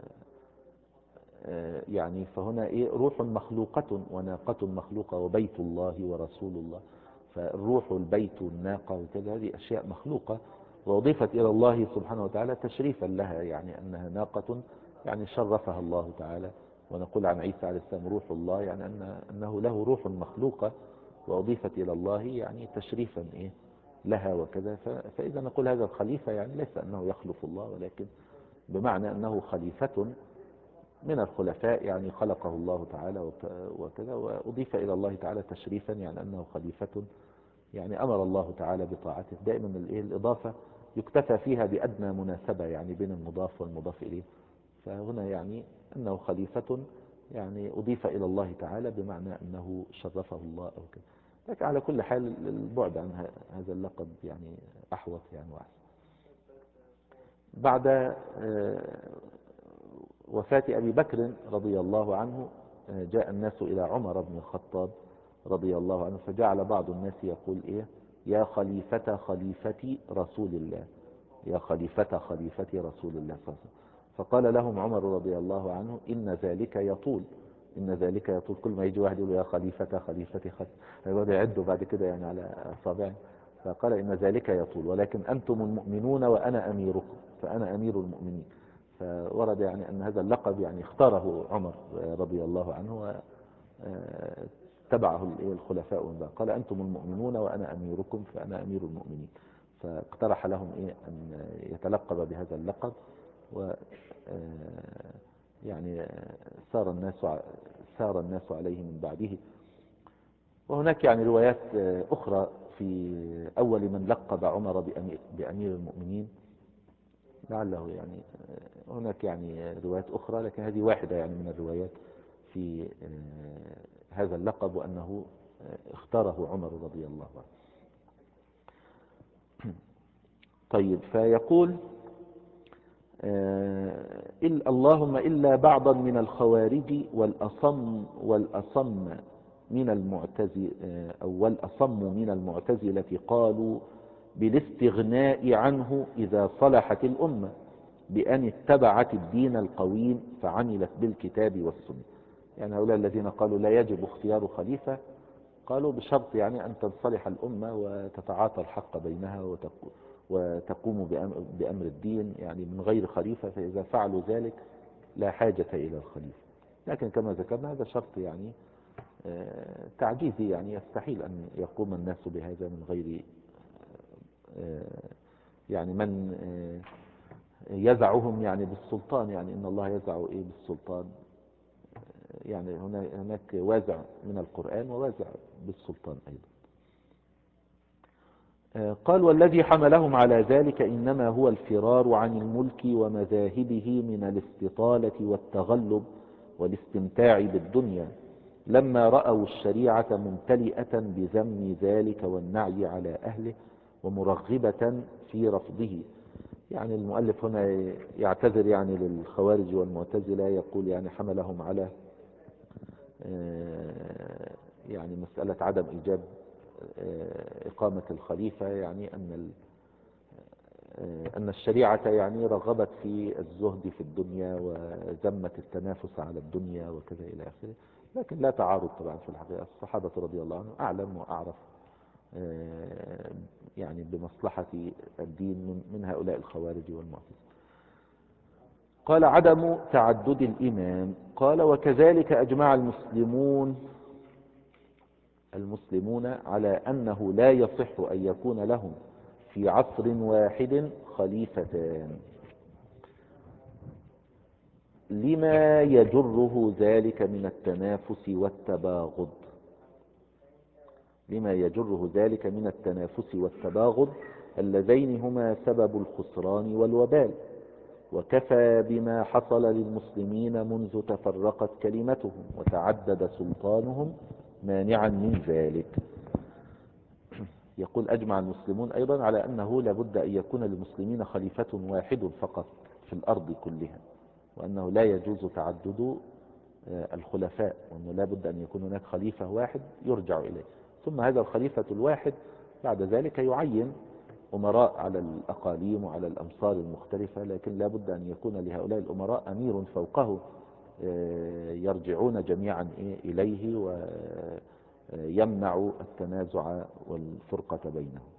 يعني فهنا روح مخلوقة وناقة مخلوقة وبيت الله ورسول الله. فالروح والبيت والناقة وكذا هذه أشياء مخلوقة وأضيفت إلى الله سبحانه وتعالى تشريفا لها، يعني أنها ناقة يعني شرفها الله تعالى. ونقول عن عيسى عليه السلام روح الله، يعني أنه له روح مخلوقة وأضيفت إلى الله يعني تشريفا لها وكذا. فإذا نقول هذا الخليفة يعني ليس أنه يخلف الله، ولكن بمعنى أنه خليفة من الخلفاء، يعني خلقه الله تعالى وكذا، وأضيف إلى الله تعالى تشريفا، يعني أنه خليفة يعني أمر الله تعالى بطاعته. دائما الإضافة يكتفى فيها بأدنى مناسبة يعني بين المضاف والمضاف إليه. فهنا يعني أنه خليفة يعني أضيف إلى الله تعالى بمعنى أنه شرفه الله أو كذا. لكن على كل حال البعد عن هذا اللقب يعني أحوط يعني وأحسن. بعد وفاة أبي بكر رضي الله عنه جاء الناس إلى عمر بن الخطاب رضي الله عنه، فجعل بعض الناس يقول يا خليفة خليفة رسول الله، يا خليفة خليفة رسول الله صلى الله عليه وسلم. فقال لهم عمر رضي الله عنه: إن ذلك يطول، إن ذلك يطول. كل ما يجي واحد يقول يا خليفة خليفة هيقعدوا يعدوا بعد كده يعني على أصابعه. فقال: إن ذلك يطول، ولكن أنتم المؤمنون وأنا أميركم، فأنا أمير المؤمنين. فورد يعني أن هذا اللقب يعني اختاره عمر رضي الله عنه وتبعه الخلفاء من بعد. قال: أنتم المؤمنون وأنا أميركم فأنا أمير المؤمنين. فاقترح لهم أن يتلقب بهذا اللقب، و يعني سار الناس عليه من بعده. وهناك يعني روايات أخرى في أول من لقب عمر بأمير المؤمنين، لعله يعني هناك يعني روايات أخرى، لكن هذه واحدة يعني من الروايات في هذا اللقب، وأنه اختاره عمر رضي الله عنه. طيب، فيقول اللهم إلا بعضا من الخوارج والأصم من المعتزلة قالوا بالاستغناء عنه إذا صلحت الأمة بأن اتبعت الدين القويم فعملت بالكتاب والسنة. يعني هؤلاء الذين قالوا لا يجب اختيار خليفة قالوا بشرط يعني أن تنصلح الأمة وتتعاطى الحق بينها وتقوم بأمر الدين يعني من غير خليفة، فإذا فعلوا ذلك لا حاجة إلى الخليفة. لكن كما ذكرنا هذا شرط يعني تعجيزي، يعني يستحيل أن يقوم الناس بهذا من غير يعني من يزعهم يعني بالسلطان. يعني إن الله يزع إيه بالسلطان، يعني هناك وازع من القرآن ووازع بالسلطان أيضا. قال والذي حملهم على ذلك إنما هو الفرار عن الملك ومذاهبه من الاستطالة والتغلب والاستمتاع بالدنيا، لما رأوا الشريعة ممتلئة بذم ذلك والنعي على أهله ومرغبة في رفضه. يعني المؤلف هنا يعتذر يعني للخوارج والمعتزلة، يقول يعني حملهم على يعني مسألة عدم إيجاب إقامة الخليفة، يعني أن الشريعة يعني رغبت في الزهد في الدنيا وذمت التنافس على الدنيا وكذا إلى آخره. لكن لا تعارض طبعا في الحقيقة، الصحابة رضي الله عنهم أعلم وأعرف يعني بمصلحة الدين من هؤلاء الخوارج والمعتزلة. قال عدم تعدد الإمام. قال وكذلك أجمع المسلمون على أنه لا يصح أن يكون لهم في عصر واحد خليفتان، لما يجره ذلك من التنافس والتباغض. لما يجره ذلك من التنافس والتباغض اللذين هما سبب الخسران والوبال. وكفى بما حصل للمسلمين منذ تفرقت كلمتهم وتعدد سلطانهم مانعا من ذلك. يقول أجمع المسلمون أيضا على أنه لابد أن يكون للمسلمين خليفة واحد فقط في الأرض كلها، وأنه لا يجوز تعدد الخلفاء، وأنه لابد أن يكون هناك خليفة واحد يرجع إليه، ثم هذا الخليفة الواحد بعد ذلك يعين أمراء على الأقاليم وعلى الأمصار المختلفة، لكن لابد أن يكون لهؤلاء الأمراء أمير فوقه يرجعون جميعا إليه ويمنع التنازع والفرقة بينهم.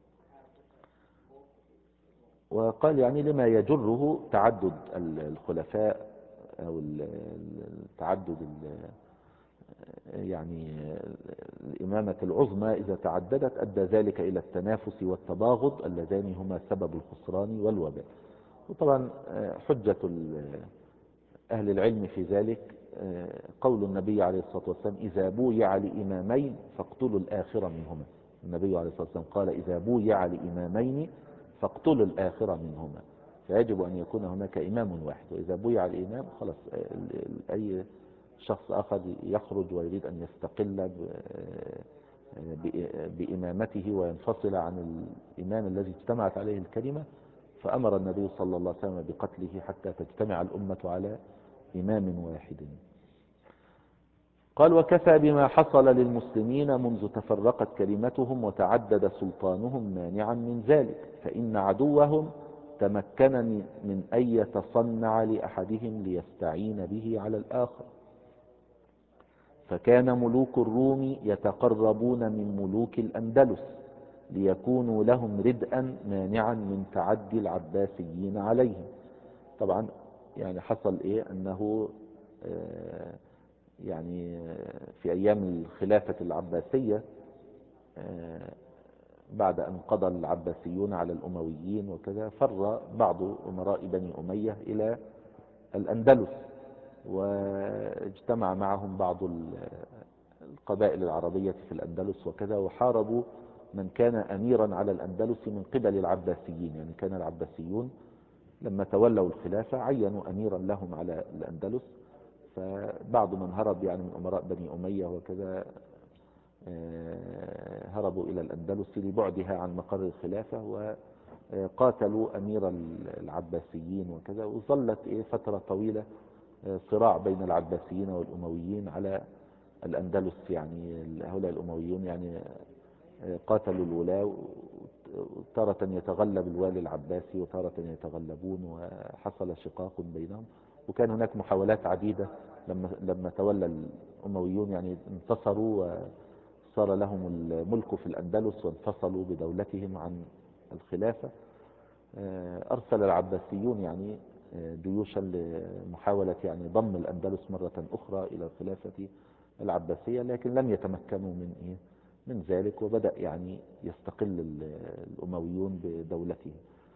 وقال يعني لما يجره تعدد الخلفاء أو تعدد يعني الإمامة العظمى إذا تعددت أدى ذلك إلى التنافس والتباغض اللذان هما سبب الخسران والوباء. وطبعا حجة أهل العلم في ذلك قول النبي عليه الصلاة والسلام إذا بويع لإمامين فاقتلوا الآخر منهما. النبي عليه الصلاة والسلام قال إذا بويع لإمامين فاقتلوا الآخر منهما، فيجب أن يكون هناك إمام واحد، وإذا بويع الإمام خلاص أي شخص آخر يخرج ويريد أن يستقل بإمامته وينفصل عن الإمام الذي اجتمعت عليه الكلمة، فأمر النبي صلى الله عليه وسلم بقتله حتى تجتمع الأمة على إمام واحد. قال وكفى بما حصل للمسلمين منذ تفرقت كلمتهم وتعدد سلطانهم مانعا من ذلك، فإن عدوهم تمكن من أن يتصنع لأحدهم ليستعين به على الآخر، فكان ملوك الروم يتقربون من ملوك الأندلس ليكونوا لهم ردءا مانعا من تعدي العباسيين عليهم. طبعا يعني حصل أنه يعني في أيام الخلافة العباسية بعد أن قضى العباسيون على الأمويين وكذا، فر بعض أمراء بني أمية إلى الأندلس، واجتمع معهم بعض القبائل العربية في الأندلس وكذا، وحاربوا من كان أميرا على الأندلس من قبل العباسيين. يعني كان العباسيون لما تولوا الخلافة عينوا أميرا لهم على الأندلس، فبعض من هرب يعني من أمراء بني أمية وكذا هربوا إلى الأندلس لبعدها عن مقر الخلافة، وقاتلوا أمير العباسيين وكذا، وظلت فترة طويلة صراع بين العباسيين والأمويين على الأندلس. يعني هؤلاء الأمويون يعني قاتلوا الولاة، تارة يتغلب الوالي العباسي وتارة يتغلبون، وحصل شقاق بينهم. وكان هناك محاولات عديدة لما تولى الأمويون يعني انتصروا وصار لهم الملك في الأندلس وانفصلوا بدولتهم عن الخلافة، أرسل العباسيون يعني جيوشا لمحاولة يعني ضم الأندلس مرة أخرى إلى الخلافة العباسية، لكن لم يتمكنوا من ذلك، وبدأ يعني يستقل الأمويون بدولته.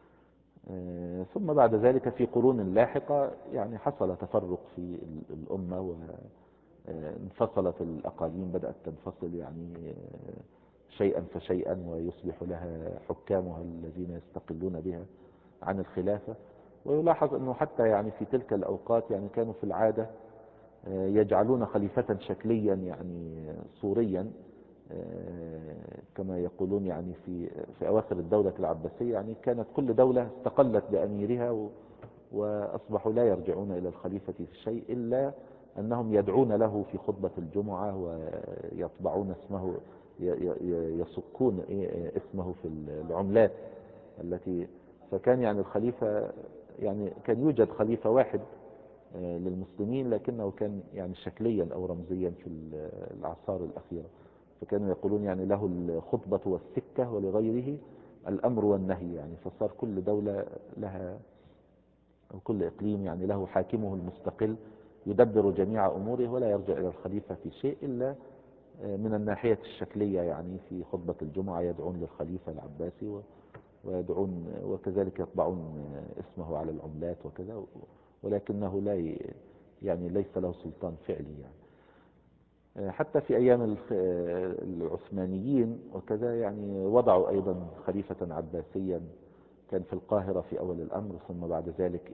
ثم بعد ذلك في قرون لاحقة يعني حصل تفرق في الأمة، وانفصلت الأقاليم، بدأت تنفصل يعني شيئا فشيئا، ويصبح لها حكامها الذين يستقلون بها عن الخلافة. ويلاحظ أنه حتى يعني في تلك الأوقات يعني كانوا في العادة يجعلون خليفة شكليا يعني صوريا، كما يقولون يعني في أواخر الدولة العباسية يعني كانت كل دولة استقلت بأميرها، وأصبحوا لا يرجعون إلى الخليفة في شيء إلا أنهم يدعون له في خطبة الجمعة، ويطبعون اسمه، يصكون اسمه في العملات التي. فكان يعني الخليفة يعني كان يوجد خليفة واحد للمسلمين، لكنه كان يعني شكليا أو رمزيا في الأعصار الأخيرة. فكانوا يقولون يعني له الخطبة والسكة، ولغيره الأمر والنهي، يعني فصار كل دولة لها، أو كل إقليم يعني له حاكمه المستقل يدبر جميع أموره، ولا يرجع إلى الخليفة في شيء إلا من الناحية الشكلية، يعني في خطبة الجمعة يدعون للخليفة العباسي، ويدعون وكذلك يطبعون اسمه على العملات وكذا، ولكنه لا يعني ليس له سلطان فعلي يعني. حتى في أيام العثمانيين وكذا يعني وضعوا أيضا خليفة عباسيا، كان في القاهرة في أول الأمر، ثم بعد ذلك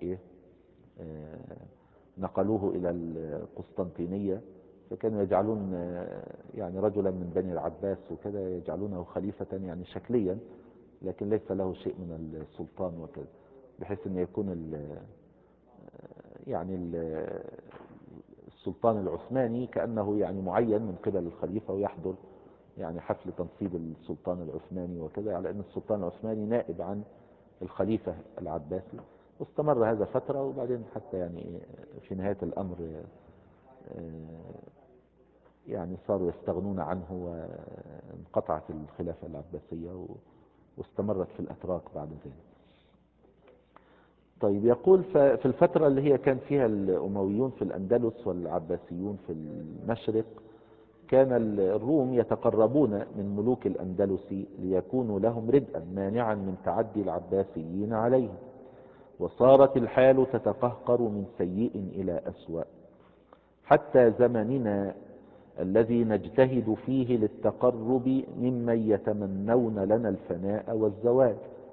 نقلوه إلى القسطنطينية. فكانوا يجعلون يعني رجلا من بني العباس وكذا، يجعلونه خليفة يعني شكليا، لكن ليس له شيء من السلطان وكذا، بحيث أن يكون يعني السلطان العثماني كأنه يعني معين من قبل الخليفة، ويحضر يعني حفل تنصيب السلطان العثماني وكذا، على أن السلطان العثماني نائب عن الخليفة العباسي. واستمر هذا فترة، وبعدين حتى يعني في نهاية الأمر يعني صاروا يستغنون عنه، وانقطعت الخلافة العباسية واستمرت في الأتراك بعد ذلك. طيب، يقول في الفترة اللي هي كان فيها الأمويون في الأندلس والعباسيون في المشرق، كان الروم يتقربون من ملوك الأندلس ليكونوا لهم ردءا مانعا من تعدي العباسيين عليهم، وصارت الحال تتقهقر من سيء إلى أسوأ حتى زمننا الذي نجتهد فيه للتقرب ممن يتمنون لنا الفناء والزواج.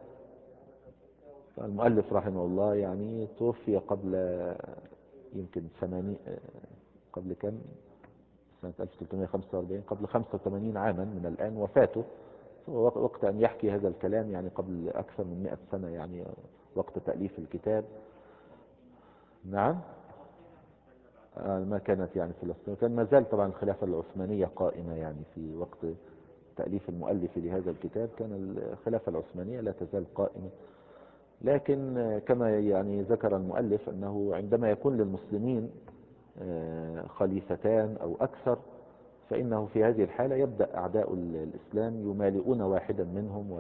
المؤلف رحمه الله يعني توفي قبل يمكن 80، قبل كم، سنة 1345، قبل 85 عاما من الآن وفاته. وقت أن يحكي هذا الكلام يعني قبل أكثر من 100 سنة، يعني وقت تأليف الكتاب. نعم. ما كانت يعني فلسطين، كان ما زال طبعا الخلافة العثمانية قائمة، يعني في وقت تأليف المؤلف لهذا الكتاب كان الخلافة العثمانية لا تزال قائمة. لكن كما يعني ذكر المؤلف أنه عندما يكون للمسلمين خليفتان أو أكثر، فإنه في هذه الحالة يبدأ أعداء الإسلام يمالئون واحدا منهم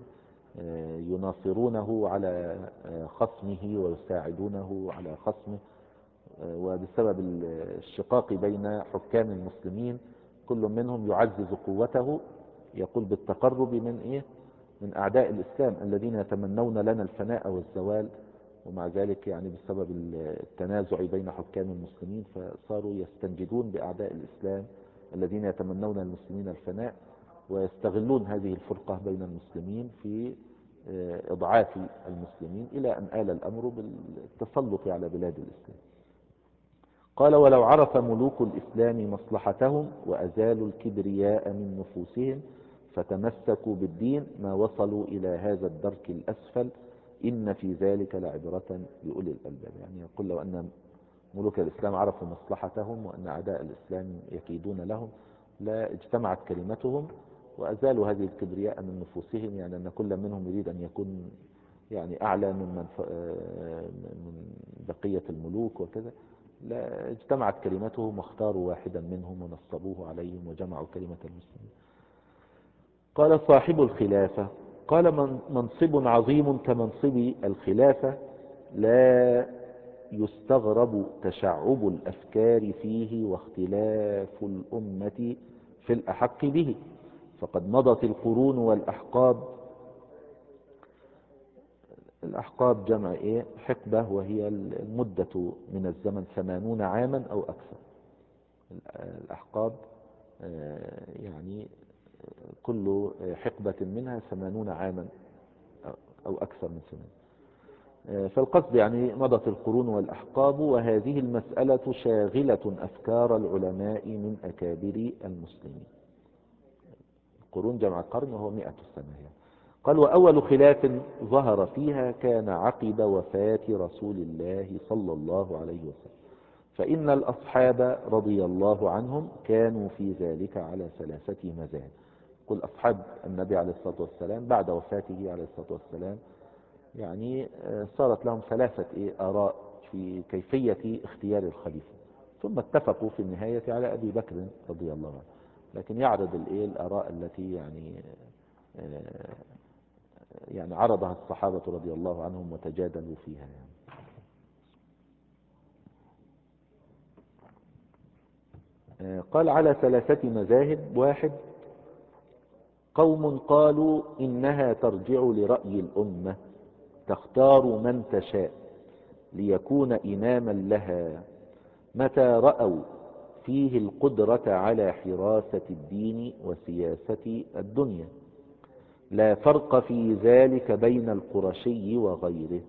ويناصرونه على خصمه، ويساعدونه على خصمه. وبسبب الشقاق بين حكام المسلمين كل منهم يعزز قوته، يقول بالتقرب من أعداء الإسلام الذين يتمنون لنا الفناء والزوال. ومع ذلك يعني بسبب التنازع بين حكام المسلمين فصاروا يستنجدون بأعداء الإسلام الذين يتمنون للمسلمين الفناء، ويستغلون هذه الفرقة بين المسلمين في إضعاف المسلمين، إلى أن آل الأمر بالتسلط على بلاد الإسلام. قال: ولو عرف ملوك الإسلام مصلحتهم وأزالوا الكبرياء من نفوسهم فتمسكوا بالدين ما وصلوا إلى هذا الدرك الأسفل، إن في ذلك لعبرة لأولي الألباب. يعني يقول لو أن ملوك الإسلام عرفوا مصلحتهم وأن أعداء الإسلام يكيدون لهم لا اجتمعت كلمتهم وأزالوا هذه الكبرياء من نفوسهم، يعني أن كل منهم يريد أن يكون يعني أعلى من بقية الملوك وكذا. لا اجتمعت كلمتهم واختاروا واحدا منهم ونصبوه عليهم وجمعوا كلمة المسلمين. قال: صاحب الخلافة، قال: منصب عظيم كمنصب الخلافة لا يستغرب تشعب الأفكار فيه واختلاف الأمة في الأحق به، فقد مضت القرون والأحقاب. الأحقاب جمع إيه؟ حقبة، وهي المدة من الزمن 80 عاما أو أكثر. الأحقاب يعني كل حقبة منها 80 عاما أو أكثر من 80. فالقصد يعني مضت القرون والأحقاب، وهذه المسألة شاغلة أفكار العلماء من أكابر المسلمين. القرون جمع قرن وهو 100 سنة يعني. قال: وأول خلاف ظهر فيها كان عقب وفاة رسول الله صلى الله عليه وسلم، فإن الأصحاب رضي الله عنهم كانوا في ذلك على 3 مذاهب. كل أصحاب النبي عليه الصلاة والسلام بعد وفاته عليه الصلاة والسلام يعني صارت لهم 3 آراء في كيفية اختيار الخليفة، ثم اتفقوا في النهاية على أبي بكر رضي الله عنه. لكن يعرض الآراء التي يعني عرضها الصحابة رضي الله عنهم وتجادلوا فيها قال: على 3 مذاهب. 1، قوم قالوا إنها ترجع لرأي الأمة، تختار من تشاء ليكون إماما لها متى رأوا فيه القدرة على حراسة الدين وسياسة الدنيا، لا فرق في ذلك بين القرشي وغيره.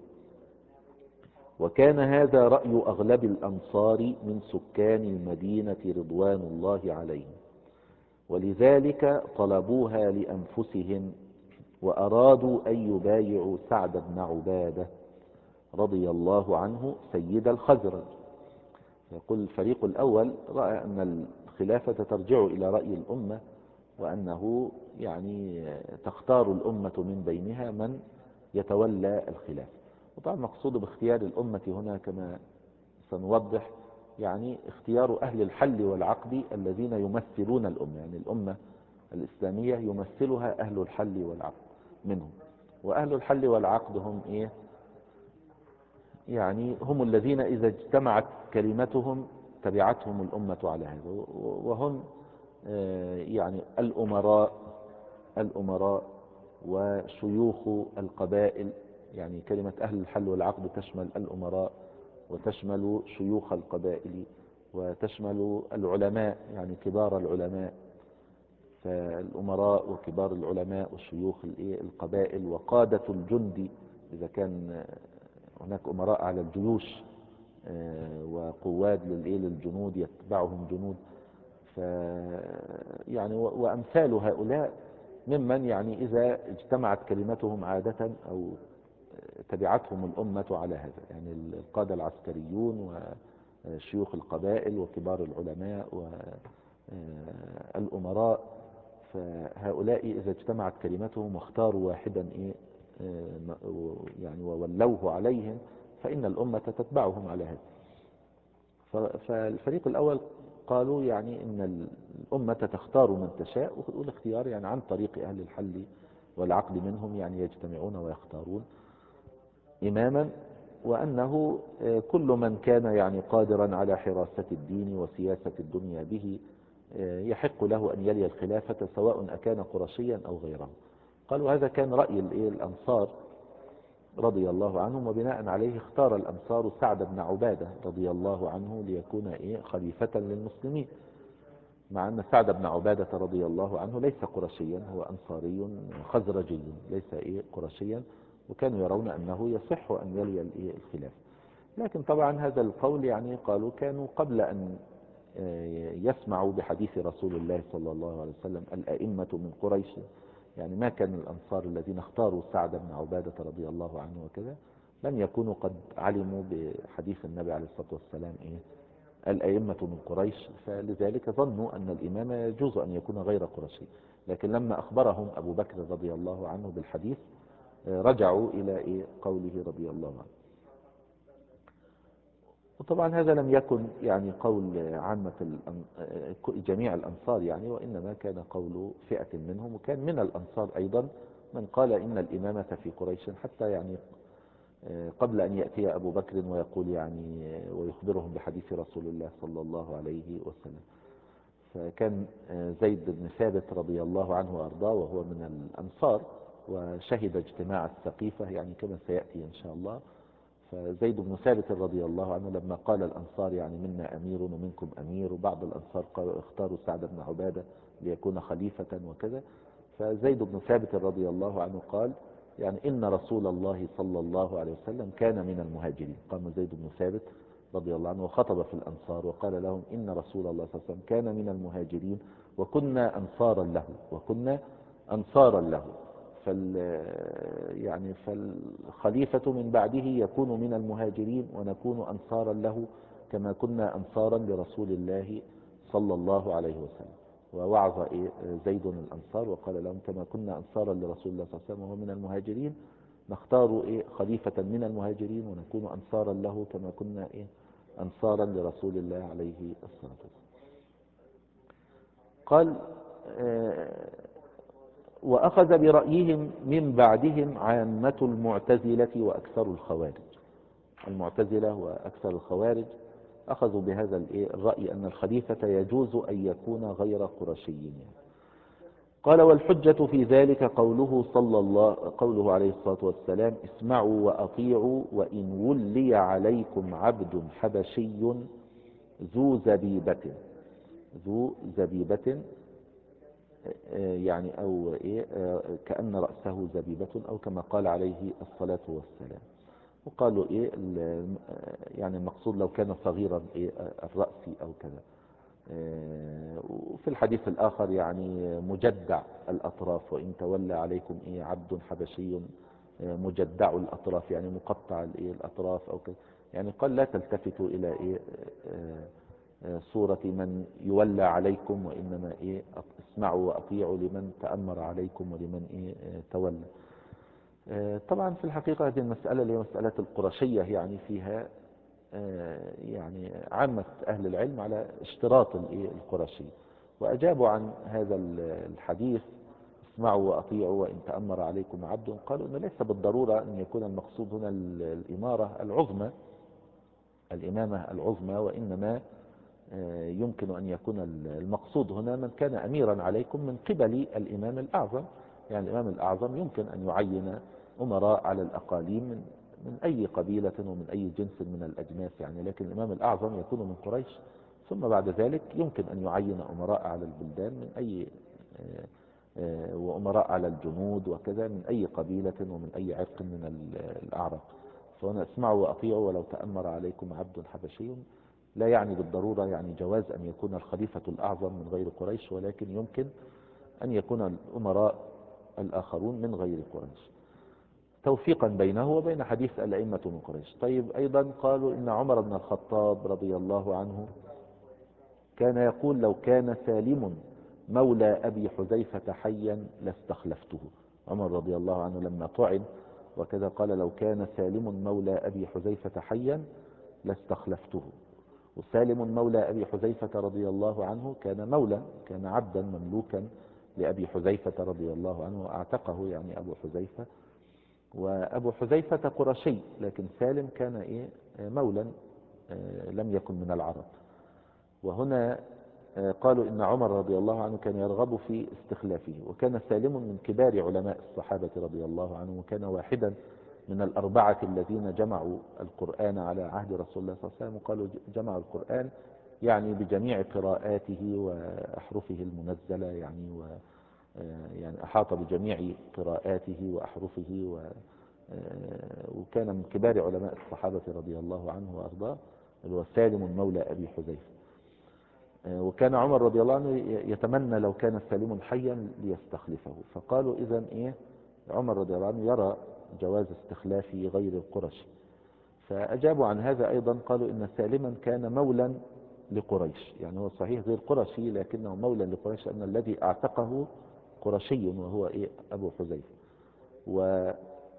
وكان هذا رأي أغلب الأنصار من سكان المدينة رضوان الله عليهم، ولذلك طلبوها لأنفسهم، وأرادوا أن يبايعوا سعد بن عبادة رضي الله عنه سيد الخزرج. يقول الفريق الأول رأى أن الخلافة ترجع إلى رأي الأمة، وأنه يعني تختار الأمة من بينها من يتولى الخلافة. وطبعا المقصود باختيار الأمة هنا كما سنوضح يعني اختيار أهل الحل والعقد الذين يمثلون الأمة، يعني الأمة الإسلامية يمثلها أهل الحل والعقد منهم. وأهل الحل والعقد هم إيه؟ يعني هم الذين إذا اجتمعت كلمتهم تبعتهم الأمة على هذا، وهم يعني الأمراء وشيوخ القبائل. يعني كلمة أهل الحل والعقد تشمل الأمراء وتشمل شيوخ القبائل وتشمل العلماء، يعني كبار العلماء. فالأمراء وكبار العلماء وشيوخ القبائل وقادة الجند، إذا كان هناك أمراء على الجيوش وقواد للجنود يتبعهم جنود. يعني وأمثال هؤلاء ممن يعني إذا اجتمعت كلمتهم عادة أو تبعتهم الأمة على هذا، يعني القادة العسكريون وشيوخ القبائل وكبار العلماء والأمراء. فهؤلاء إذا اجتمعت كلمتهم واختاروا واحدا يعني وولوه عليهم فإن الأمة تتبعهم على هذا. فالفريق الأول قالوا يعني إن الأمة تختار من تشاء، والاختيار يعني عن طريق أهل الحل والعقد منهم، يعني يجتمعون ويختارون إماما، وأنه كل من كان يعني قادرا على حراسة الدين وسياسة الدنيا به يحق له أن يلي الخلافة سواء أكان قرشيا أو غيره. قالوا هذا كان رأي الأنصار رضي الله عنهم، وبناء عليه اختار الأنصار سعد بن عبادة رضي الله عنه ليكون خليفة للمسلمين، مع أن سعد بن عبادة رضي الله عنه ليس قرشيا، هو أنصاري خزرجي ليس قرشيا، وكانوا يرون أنه يصح أن يلي الخلافة. لكن طبعا هذا القول يعني قالوا كانوا قبل أن يسمعوا بحديث رسول الله صلى الله عليه وسلم الأئمة من قريش، يعني ما كان الأنصار الذين اختاروا سعد بن عبادة رضي الله عنه وكذا لم يكونوا قد علموا بحديث النبي عليه الصلاة والسلام الأئمة من قريش، فلذلك ظنوا أن الإمام يجوز أن يكون غير قرشي. لكن لما أخبرهم أبو بكر رضي الله عنه بالحديث رجعوا إلى قوله رضي الله عنه. وطبعا هذا لم يكن يعني قول عامة جميع الأنصار يعني، وإنما كان قول فئة منهم، وكان من الأنصار أيضا من قال إن الإمامة في قريش، حتى يعني قبل أن يأتي أبو بكر ويقول يعني ويخبرهم بحديث رسول الله صلى الله عليه وسلم. فكان زيد بن ثابت رضي الله عنه وأرضاه وهو من الأنصار، وشهد اجتماع السقيفة يعني كما سيأتي إن شاء الله. فزيد بن ثابت رضي الله عنه لما قال الأنصار يعني منا أمير ومنكم أمير، وبعض الأنصار قالوا اختاروا سعد بن عبادة ليكون خليفة وكذا، فزيد بن ثابت رضي الله عنه قال يعني إن رسول الله صلى الله عليه وسلم كان من المهاجرين. قام زيد بن ثابت رضي الله عنه وخطب في الأنصار وقال لهم إن رسول الله صلى الله عليه وسلم كان من المهاجرين وكنا أنصارا له، وكنا أنصارا له. يعني فالخليفة من بعده يكون من المهاجرين ونكون أنصارا له كما كنا أنصارا لرسول الله صلى الله عليه وسلم. ووعظ زيد الأنصار وقال لهم كما كنا أنصارا لرسول الله صلى الله عليه وسلم وهو من المهاجرين نختار خليفة من المهاجرين ونكون أنصارا له كما كنا أنصارا لرسول الله عليه الصلاة والسلام. قال وأخذ برأيهم من بعدهم عامة المعتزلة وأكثر الخوارج. المعتزلة وأكثر الخوارج أخذوا بهذا الرأي أن الخليفة يجوز أن يكون غير قرشي يعني. قال والحجة في ذلك قوله عليه الصلاة والسلام اسمعوا وأطيعوا وإن ولي عليكم عبد حبشي ذو زبيبة يعني أو كأن رأسه زبيبة أو كما قال عليه الصلاة والسلام. وقالوا يعني المقصود لو كان صغيرا الرأس أو كذا. وفي الحديث الآخر يعني مجدع الأطراف وإن تولى عليكم عبد حبشي مجدع الأطراف يعني مقطع الأطراف أو كذا. يعني قال لا تلتفتوا إلى صورة من يولى عليكم، وإنما اسمعوا وأطيعوا لمن تأمر عليكم ولمن تولى. طبعا في الحقيقة هذه المسألة اللي هي مسألة القرشية يعني فيها يعني عامة أهل العلم على اشتراط القرشي، وأجابوا عن هذا الحديث اسمعوا وأطيعوا وإن تأمر عليكم عبد. قالوا أنه ليس بالضرورة أن يكون المقصود هنا الإمارة العظمى، الإمامة العظمى، وإنما يمكن أن يكون المقصود هنا من كان أميرا عليكم من قبل الإمام الأعظم. يعني الإمام الأعظم يمكن أن يعين أمراء على الأقاليم من أي قبيلة ومن أي جنس من الأجناس يعني، لكن الإمام الأعظم يكون من قريش، ثم بعد ذلك يمكن أن يعين أمراء على البلدان من أي وأمراء على الجنود وكذا من أي قبيلة ومن أي عرق من الأعراق. فهنا اسمعوا وأطيعوا ولو تأمر عليكم عبد حبشي لا يعني بالضرورة يعني جواز أن يكون الخليفة الأعظم من غير قريش، ولكن يمكن أن يكون الأمراء الآخرون من غير قريش توفيقا بينه وبين حديث الأئمة من قريش. طيب أيضا قالوا إن عمر بن الخطاب رضي الله عنه كان يقول لو كان سالم مولى أبي حذيفة حيا لاستخلفته. عمر رضي الله عنه لما طعن وكذا قال لو كان سالم مولى أبي حذيفة حيا لاستخلفته. وسالم مولى أبي حذيفة رضي الله عنه كان مولى، كان عبدا مملوكا لأبي حذيفة رضي الله عنه واعتقه يعني أبو حذيفة، وأبو حذيفة قرشي لكن سالم كان مولى لم يكن من العرب. وهنا قالوا إن عمر رضي الله عنه كان يرغب في استخلافه، وكان سالم من كبار علماء الصحابة رضي الله عنه، وكان واحدا من الأربعة الذين جمعوا القرآن على عهد رسول الله صلى الله عليه وسلم. وقالوا جمعوا القرآن يعني بجميع قراءاته وأحرفه المنزلة يعني يعني أحاط بجميع قراءاته وأحرفه وكان من كبار علماء الصحابة رضي الله عنه وأرضاه، اللي هو سالم مولى أبي حذيفة. وكان عمر رضي الله عنه يتمنى لو كان سالم حيا ليستخلفه. فقالوا إذن عمر رضي الله عنه يرى جواز استخلاف غير القرشي. فأجابوا عن هذا أيضا قالوا إن سالما كان مولا لقريش، يعني هو صحيح غير قرشي لكنه مولا لقريش، أن الذي اعتقه قرشي وهو أبو حذيفة. وقالوا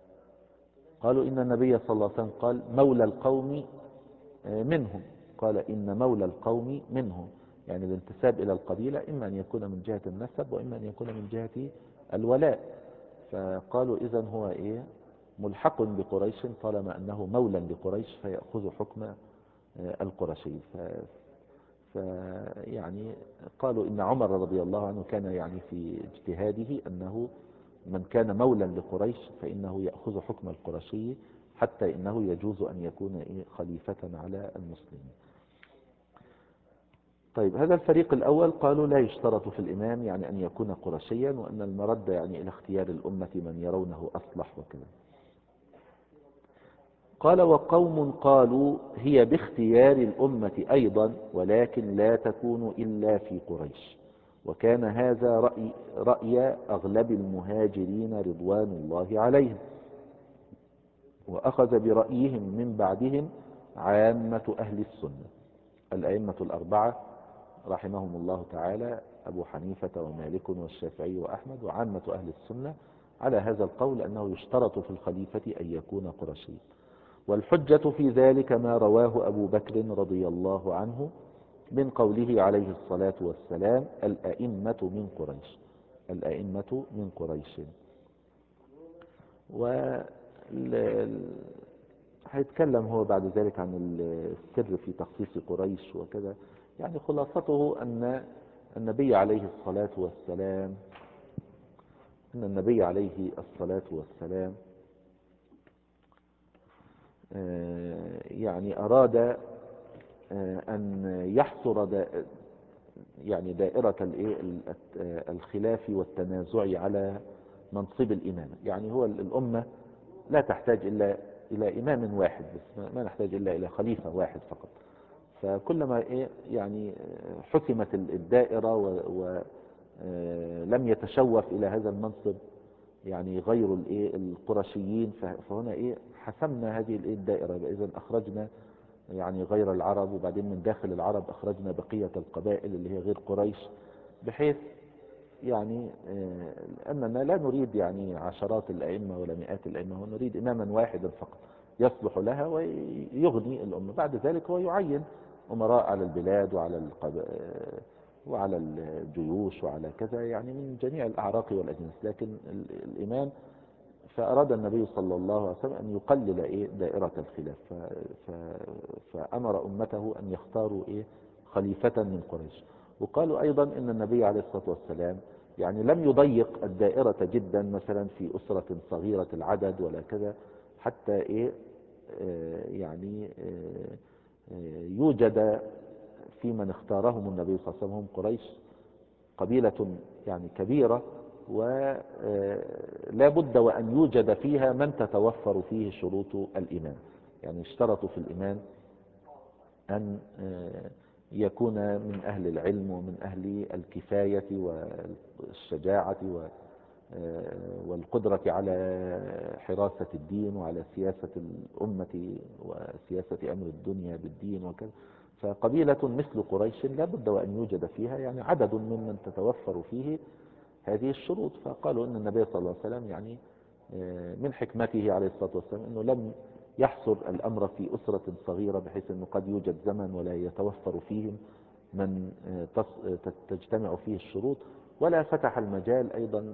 إن النبي صلى الله عليه وسلم قال مولى القوم منهم، قال إن مولى القوم منهم، يعني الانتساب إلى القبيلة إما أن يكون من جهة النسب وإما أن يكون من جهة الولاء. فقالوا إذن هو ملحق بقريش طالما أنه مولى لقريش فيأخذ حكم القرشي. فيعني قالوا إن عمر رضي الله عنه كان يعني في اجتهاده أنه من كان مولا لقريش فإنه يأخذ حكم القرشي، حتى إنه يجوز أن يكون خليفة على المسلمين. طيب، هذا الفريق الأول قالوا لا يشترط في الإمام يعني أن يكون قرشيا، وأن المرد يعني إلى اختيار الأمة من يرونه أصلح وكذا. قال وقوم قالوا هي باختيار الأمة أيضا، ولكن لا تكون إلا في قريش، وكان هذا رأي أغلب المهاجرين رضوان الله عليهم، وأخذ برأيهم من بعدهم عامة أهل السنة. الأئمة الأربعة رحمهم الله تعالى، أبو حنيفة ومالك والشافعي وأحمد وعامة أهل السنة على هذا القول أنه يشترط في الخليفة أن يكون قرشيا. والحجة في ذلك ما رواه أبو بكر رضي الله عنه من قوله عليه الصلاة والسلام الأئمة من قريش، الأئمة من قريش. هيتكلم هو بعد ذلك عن السر في تخصيص قريش وكذا. يعني خلاصته أن النبي عليه الصلاة والسلام يعني أراد أن يحصر يعني دائرة الخلاف والتنازع على منصب الإمامة. يعني هو الأمة لا تحتاج إلا إلى إمام واحد بس، ما نحتاج إلا إلى خليفة واحد فقط. فكلما يعني حسمت الدائرة ولم يتشوف إلى هذا المنصب يعني غير القرشيين، فهنا حسمنا هذه الدائرة. إذا أخرجنا يعني غير العرب، وبعدين من داخل العرب أخرجنا بقية القبائل اللي هي غير قريش، بحيث يعني أننا لا نريد يعني عشرات الأئمة ولا مئات الأئمة، ونريد إماما واحدا فقط يصلح لها ويغني الأمة. بعد ذلك هو يعين أمراء على البلاد وعلى الجيوش وعلى كذا، يعني من جميع الأعراق والأجناس. لكن الإمام، فأراد النبي صلى الله عليه وسلم أن يقلل دائرة الخلاف، فأمر أمته أن يختاروا خليفة من قريش. وقالوا أيضا أن النبي عليه الصلاة والسلام يعني لم يضيق الدائرة جدا، مثلا في أسرة صغيرة العدد ولا كذا، حتى يعني يوجد في من اختارهم النبي صلى الله عليه وسلم هم قريش قبيلة يعني كبيرة، ولا بد وأن يوجد فيها من تتوفر فيه شروط الإمام. يعني اشترطوا في الإمام أن يكون من أهل العلم ومن أهل الكفاية والشجاعة والقدرة على حراسة الدين وعلى سياسة الأمة وسياسة أمر الدنيا بالدين وكذا. فقبيلة مثل قريش لا بد وأن يوجد فيها يعني عدد ممن تتوفر فيه هذه الشروط. فقالوا أن النبي صلى الله عليه وسلم يعني من حكمته عليه الصلاة والسلام أنه لم يحصر الأمر في أسرة صغيرة، بحيث أنه قد يوجد زمن ولا يتوفر فيهم من تجتمع فيه الشروط، ولا فتح المجال أيضا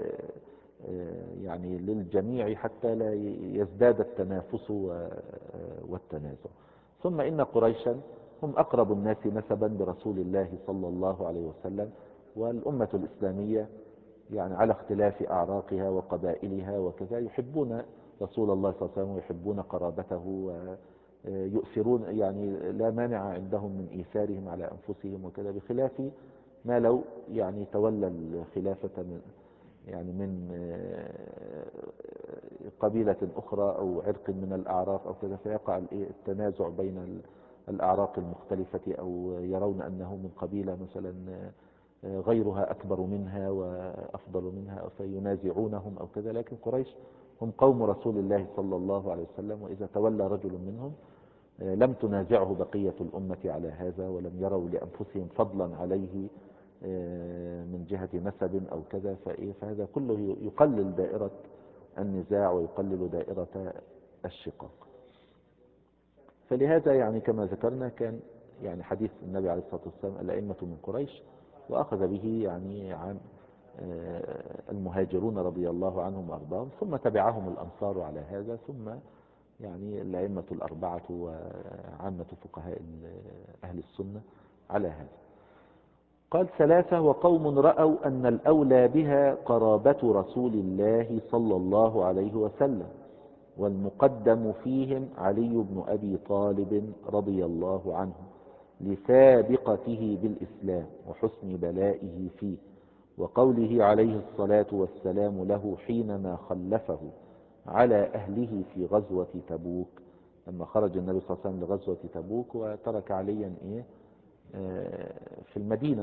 يعني للجميع حتى لا يزداد التنافس والتنازع. ثم إن قريشا هم أقرب الناس نسبا برسول الله صلى الله عليه وسلم، والأمة الإسلامية يعني على اختلاف أعراقها وقبائلها وكذا يحبون رسول الله صلى الله عليه وسلم ويحبون قرابته ويؤثرون، يعني لا مانع عندهم من إيثارهم على أنفسهم وكذا، بخلاف ما لو يعني تولى الخلافة من قبيلة أخرى أو عرق من الأعراق أو كذا، فيقع التنازع بين الأعراق المختلفة، أو يرون أنه من قبيلة مثلا غيرها أكبر منها وأفضل منها فينازعونهم أو كذا. لكن قريش هم قوم رسول الله صلى الله عليه وسلم، وإذا تولى رجل منهم لم تنازعه بقية الأمة على هذا، ولم يروا لأنفسهم فضلا عليه من جهة نسب أو كذا. فهذا كله يقلل دائرة النزاع ويقلل دائرة الشقاق. فلهذا يعني كما ذكرنا كان يعني حديث النبي عليه الصلاة والسلام الأئمة من قريش، وأخذ به يعني المهاجرون رضي الله عنهم وأرضاهم، ثم تبعهم الأنصار على هذا، ثم يعني الأئمة الأربعة وعامة فقهاء أهل السنة على هذا. قال ثلاثة: وقوم رأوا أن الأولى بها قرابة رسول الله صلى الله عليه وسلم، والمقدم فيهم علي بن أبي طالب رضي الله عنه لسابقته بالإسلام وحسن بلائه فيه، وقوله عليه الصلاة والسلام له حينما خلفه على أهله في غزوة تبوك، لما خرج النبي صلى الله عليه وسلم لغزوة تبوك وترك عليا في المدينة،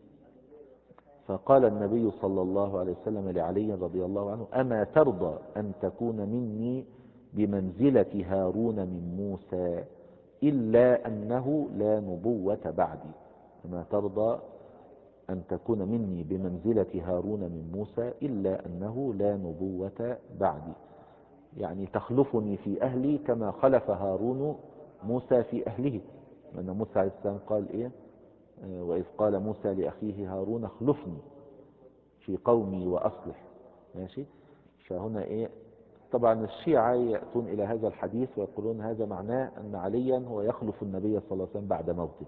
فقال النبي صلى الله عليه وسلم لعلي رضي الله عنه: أما ترضى أن تكون مني بمنزلة هارون من موسى إلا أنه لا نبوة بعدي؟ أما ترضى أن تكون مني بمنزلة هارون من موسى إلا أنه لا نبوة بعدي، يعني تخلفني في أهلي كما خلف هارون موسى في أهله، لأن موسى عليه السلام قال وإذ قال موسى لأخيه هارون اخلفني في قومي وأصلح. ماشي. فهنا طبعا الشيعة يأتون إلى هذا الحديث ويقولون هذا معناه أن عليا هو يخلف النبي صلى الله عليه وسلم بعد موته،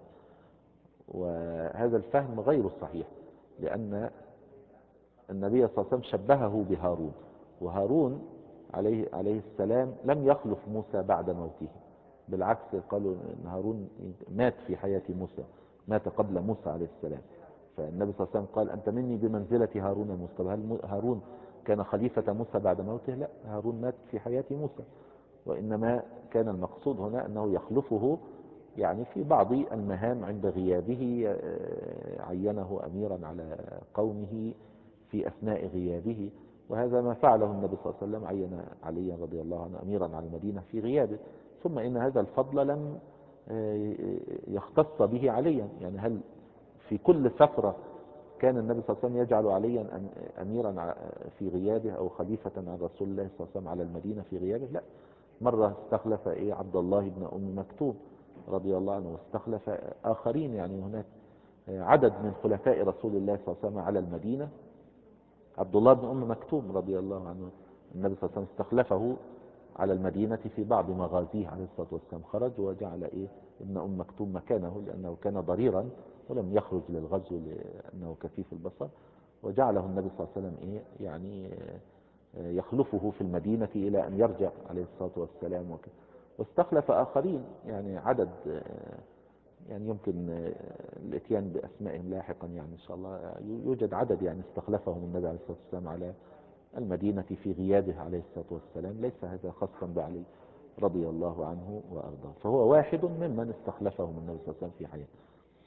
وهذا الفهم غير صحيح، لأن النبي صلى الله عليه وسلم شبهه بهارون، وهارون عليه السلام لم يخلف موسى بعد موته، بالعكس قالوا ان هارون مات في حياة موسى، مات قبل موسى عليه السلام، فالنبي صلى الله عليه وسلم قال أنت مني بمنزلة هارون موسى. طب هل هارون كان خليفة موسى بعد موته؟ لا، هارون مات في حياة موسى، وإنما كان المقصود هنا أنه يخلفه يعني في بعض المهام عند غيابه، عينه أميرا على قومه في أثناء غيابه، وهذا ما فعله النبي صلى الله عليه وسلم، عين عليا رضي الله عنه أميرا على المدينة في غيابه. ثم إن هذا الفضل لم يختص به عليا، يعني هل في كل سفرة كان النبي صلى الله عليه وسلم يجعل عليا أميرا في غيابه أو خليفة عن رسول الله صلى الله عليه وسلم على المدينة في غيابه؟ لا، مرة استخلف عبد الله بن أم مكتوم رضي الله عنه، واستخلف آخرين، يعني هناك عدد من خلفاء رسول الله صلى الله عليه وسلم على المدينة. عبد الله بن أم مكتوم رضي الله عنه النبي صلى الله عليه وسلم استخلفه على المدينة في بعض مغازيه عليه الصلاة والسلام، خرج وجعل ابن أم مكتوم مكانه، لأنه كان ضريرا ولم يخرج للغزو لأنه كفيف البصر، وجعله النبي صلى الله عليه وسلم يعني يخلفه في المدينة إلى أن يرجع عليه الصلاة والسلام وكذا. واستخلف آخرين، يعني عدد يعني يمكن الاتيان بأسمائهم لاحقا، يعني إن شاء الله يوجد عدد يعني استخلفهم النبي عليه الصلاة والسلام على المدينة في غيابه عليه الصلاة والسلام، ليس هذا خاصا بعلي رضي الله عنه وأرضاه، فهو واحد ممن استخلفهم النبي صلى الله عليه وسلم في حياته.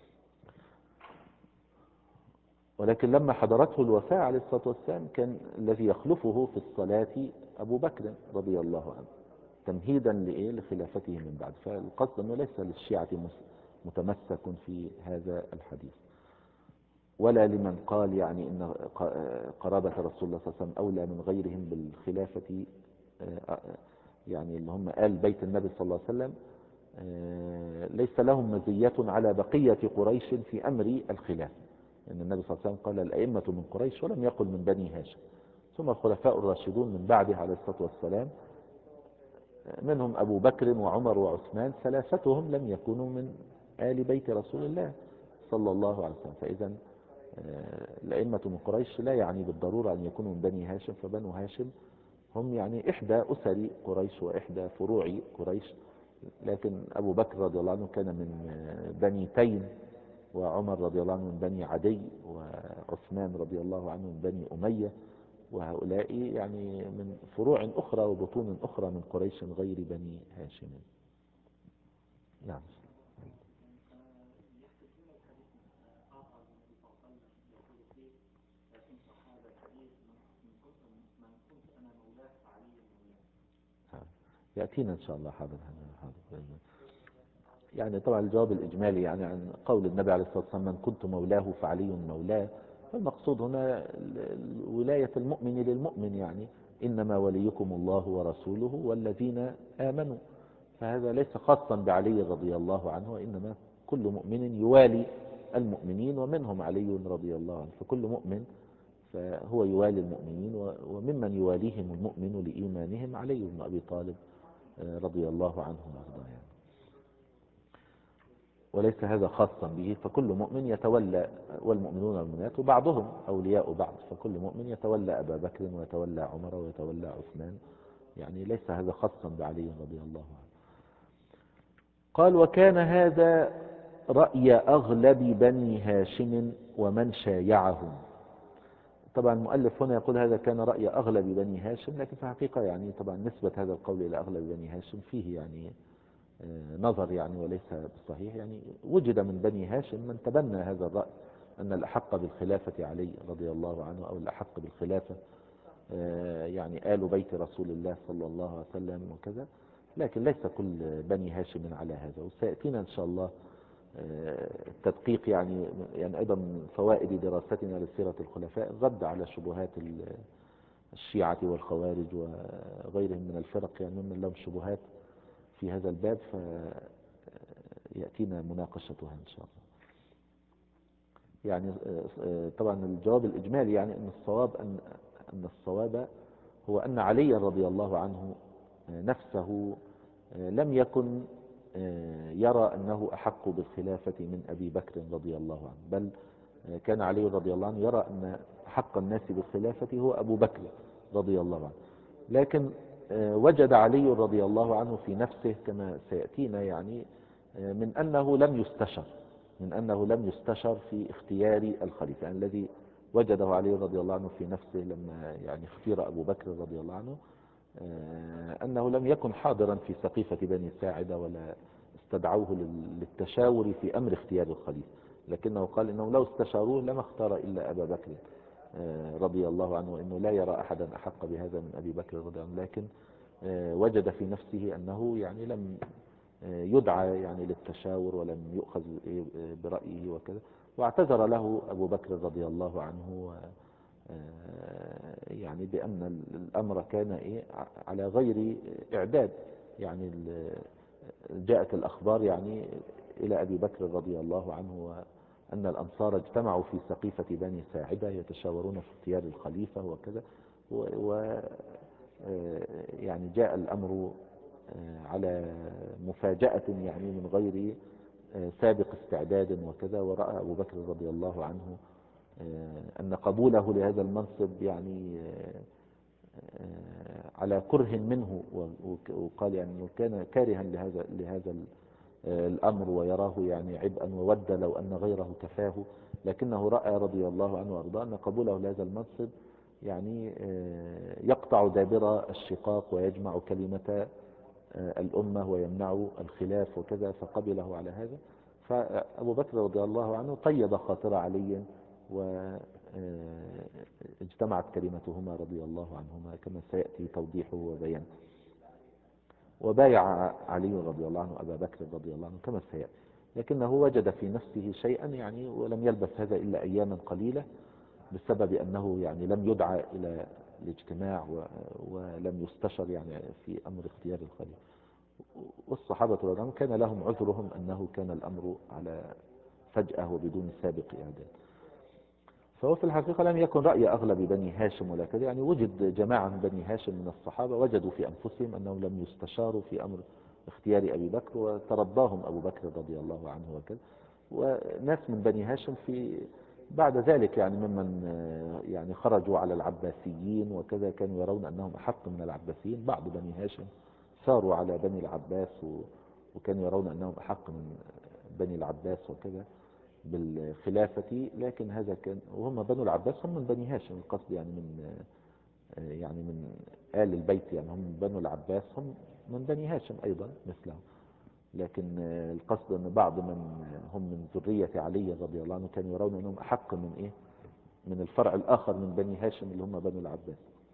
ولكن لما حضرته الوفاة عليه الصلاة والسلام كان الذي يخلفه في الصلاة أبو بكر رضي الله عنه، تمهيدا لخلافته من بعد. فالقصد أنه ليس للشيعة متمسك في هذا الحديث، ولا لمن قال يعني إن قرابة رسول الله صلى الله عليه وسلم أولى من غيرهم بالخلافة، يعني اللي هم آل بيت النبي صلى الله عليه وسلم ليس لهم مزية على بقية قريش في أمر الخلافة، إن النبي صلى الله عليه وسلم قال الأئمة من قريش ولم يقل من بني هاشم، ثم الخلفاء الراشدون من بعده عليه الصلاة والسلام منهم أبو بكر وعمر وعثمان، ثلاثتهم لم يكونوا من آل بيت رسول الله صلى الله عليه وسلم. فإذا الأئمة من قريش لا يعني بالضرورة أن يكونوا من بني هاشم، فبنو هاشم هم يعني إحدى أسر قريش وإحدى فروع قريش، لكن أبو بكر رضي الله عنه كان من بني تيم، وعمر رضي الله عنه من بني عدي، وعثمان رضي الله عنه من بني أمية، وهؤلاء يعني من فروع أخرى وبطون أخرى من قريش غير بني هاشم. نعم. يأتينا إن شاء الله حاضر. يعني طبعا الجواب الإجمالي يعني عن قول النبي عليه الصلاة والسلام من كنت مولاه فعلي مولاه، فالمقصود هنا ولاية المؤمن للمؤمن، يعني إنما وليكم الله ورسوله والذين آمنوا، فهذا ليس خاصا بعلي رضي الله عنه، وإنما كل مؤمن يوالي المؤمنين، ومنهم علي رضي الله عنه، فكل مؤمن فهو يوالي المؤمنين، وممن يواليهم المؤمن لإيمانهم علي بن أبي طالب رضي الله عنه وارضاه يعني. وليس هذا خاصا به، فكل مؤمن يتولى، والمؤمنون والمؤمنات وبعضهم أولياء بعض، فكل مؤمن يتولى أبا بكر ويتولى عمر ويتولى عثمان، يعني ليس هذا خاصا بعلي رضي الله عنه. قال: وكان هذا رأي أغلب بني هاشم ومن شايعهم. طبعا المؤلف هنا يقول هذا كان رأي أغلب بني هاشم، لكن في الحقيقة يعني طبعا نسبة هذا القول إلى أغلب بني هاشم فيه يعني نظر يعني، وليس بالصحيح. يعني وجد من بني هاشم من تبنى هذا الرأي، أن الأحق بالخلافة علي رضي الله عنه، أو الأحق بالخلافة يعني آل بيت رسول الله صلى الله عليه وسلم وكذا، لكن ليس كل بني هاشم على هذا. وسيأتينا إن شاء الله التدقيق يعني أيضا من فوائد دراستنا لسيرة الخلفاء الرد على شبهات الشيعة والخوارج وغيرهم من الفرق، يعني ممن لهم شبهات في هذا الباب، فيأتينا مناقشتها إن شاء الله. يعني طبعا الجواب الإجمالي يعني أن الصواب هو أن علي رضي الله عنه نفسه لم يكن يرى أنه أحق بالخلافة من أبي بكر رضي الله عنه، بل كان علي رضي الله عنه يرى أن أحق الناس بالخلافة هو أبو بكر رضي الله عنه. لكن وجد علي رضي الله عنه في نفسه كما سيأتينا يعني من أنه لم يستشر في اختيار الخليفة، يعني الذي وجده علي رضي الله عنه في نفسه لما يعني اختير أبو بكر رضي الله عنه، أنه لم يكن حاضرا في سقيفة بني ساعدة، ولا استدعوه للتشاور في أمر اختيار الخليفة، لكنه قال إنه لو استشاروه لما اختار إلا أبا بكر رضي الله عنه، وإنه لا يرى أحدا أحق بهذا من أبي بكر رضي الله عنه. لكن وجد في نفسه أنه يعني لم يدعى يعني للتشاور، ولم يؤخذ برأيه وكذا، واعتذر له أبو بكر رضي الله عنه يعني بأن الأمر كان على غير إعداد. يعني جاءت الأخبار يعني إلى أبي بكر رضي الله عنه أن الأنصار اجتمعوا في سقيفة بني ساعدة يتشاورون في اختيار الخليفة وكذا، و يعني جاء الأمر على مفاجأة يعني من غير سابق استعداد وكذا، ورأى أبو بكر رضي الله عنه أن قبوله لهذا المنصب يعني على كره منه، وقال يعني أنه كان كارها لهذا الأمر، ويراه يعني عبئا، وود لو أن غيره كفاه، لكنه رأى رضي الله عنه وأرضاه أن قبوله لهذا المنصب يعني يقطع دابر الشقاق ويجمع كلمة الأمة ويمنع الخلاف وكذا، فقبله على هذا. فأبو بكر رضي الله عنه طيب خاطر علي، واجتمعت كلمتهما رضي الله عنهما كما سيأتي توضيحه وبيانه. وبايع علي رضي الله عنه أبا بكر رضي الله عنه كما سيأتي، لكنه وجد في نفسه شيئا يعني، ولم يلبث هذا إلا أياما قليلة، بسبب أنه يعني لم يدعى إلى الاجتماع ولم يستشر يعني في أمر اختيار الخليفة. والصحابة رضي الله عنهم كان لهم عذرهم أنه كان الأمر على فجأة وبدون سابق إعداد. فهو في الحقيقة لم يكن رأي أغلب بني هاشم ولا كذا، يعني وجد جماعة من بني هاشم من الصحابة وجدوا في أنفسهم أنهم لم يستشاروا في أمر اختيار أبي بكر، وترضاهم أبو بكر رضي الله عنه وكذا. وناس من بني هاشم في بعد ذلك يعني ممن يعني خرجوا على العباسيين وكذا، كانوا يرون أنهم أحق من العباسيين. بعض بني هاشم ساروا على بني العباس وكانوا يرون أنهم أحق من بني العباس وكذا بالخلافة، لكن هذا كان، وهم بنو العباس هم من بني هاشم، القصد يعني من آل البيت، يعني هم بنو العباس هم من بني هاشم أيضا مثلهم، لكن القصد أن بعض من هم من ذرية علي رضي الله عنه كانوا يرون أنهم أحق من الفرع الآخر من بني هاشم اللي هم بنو العباس.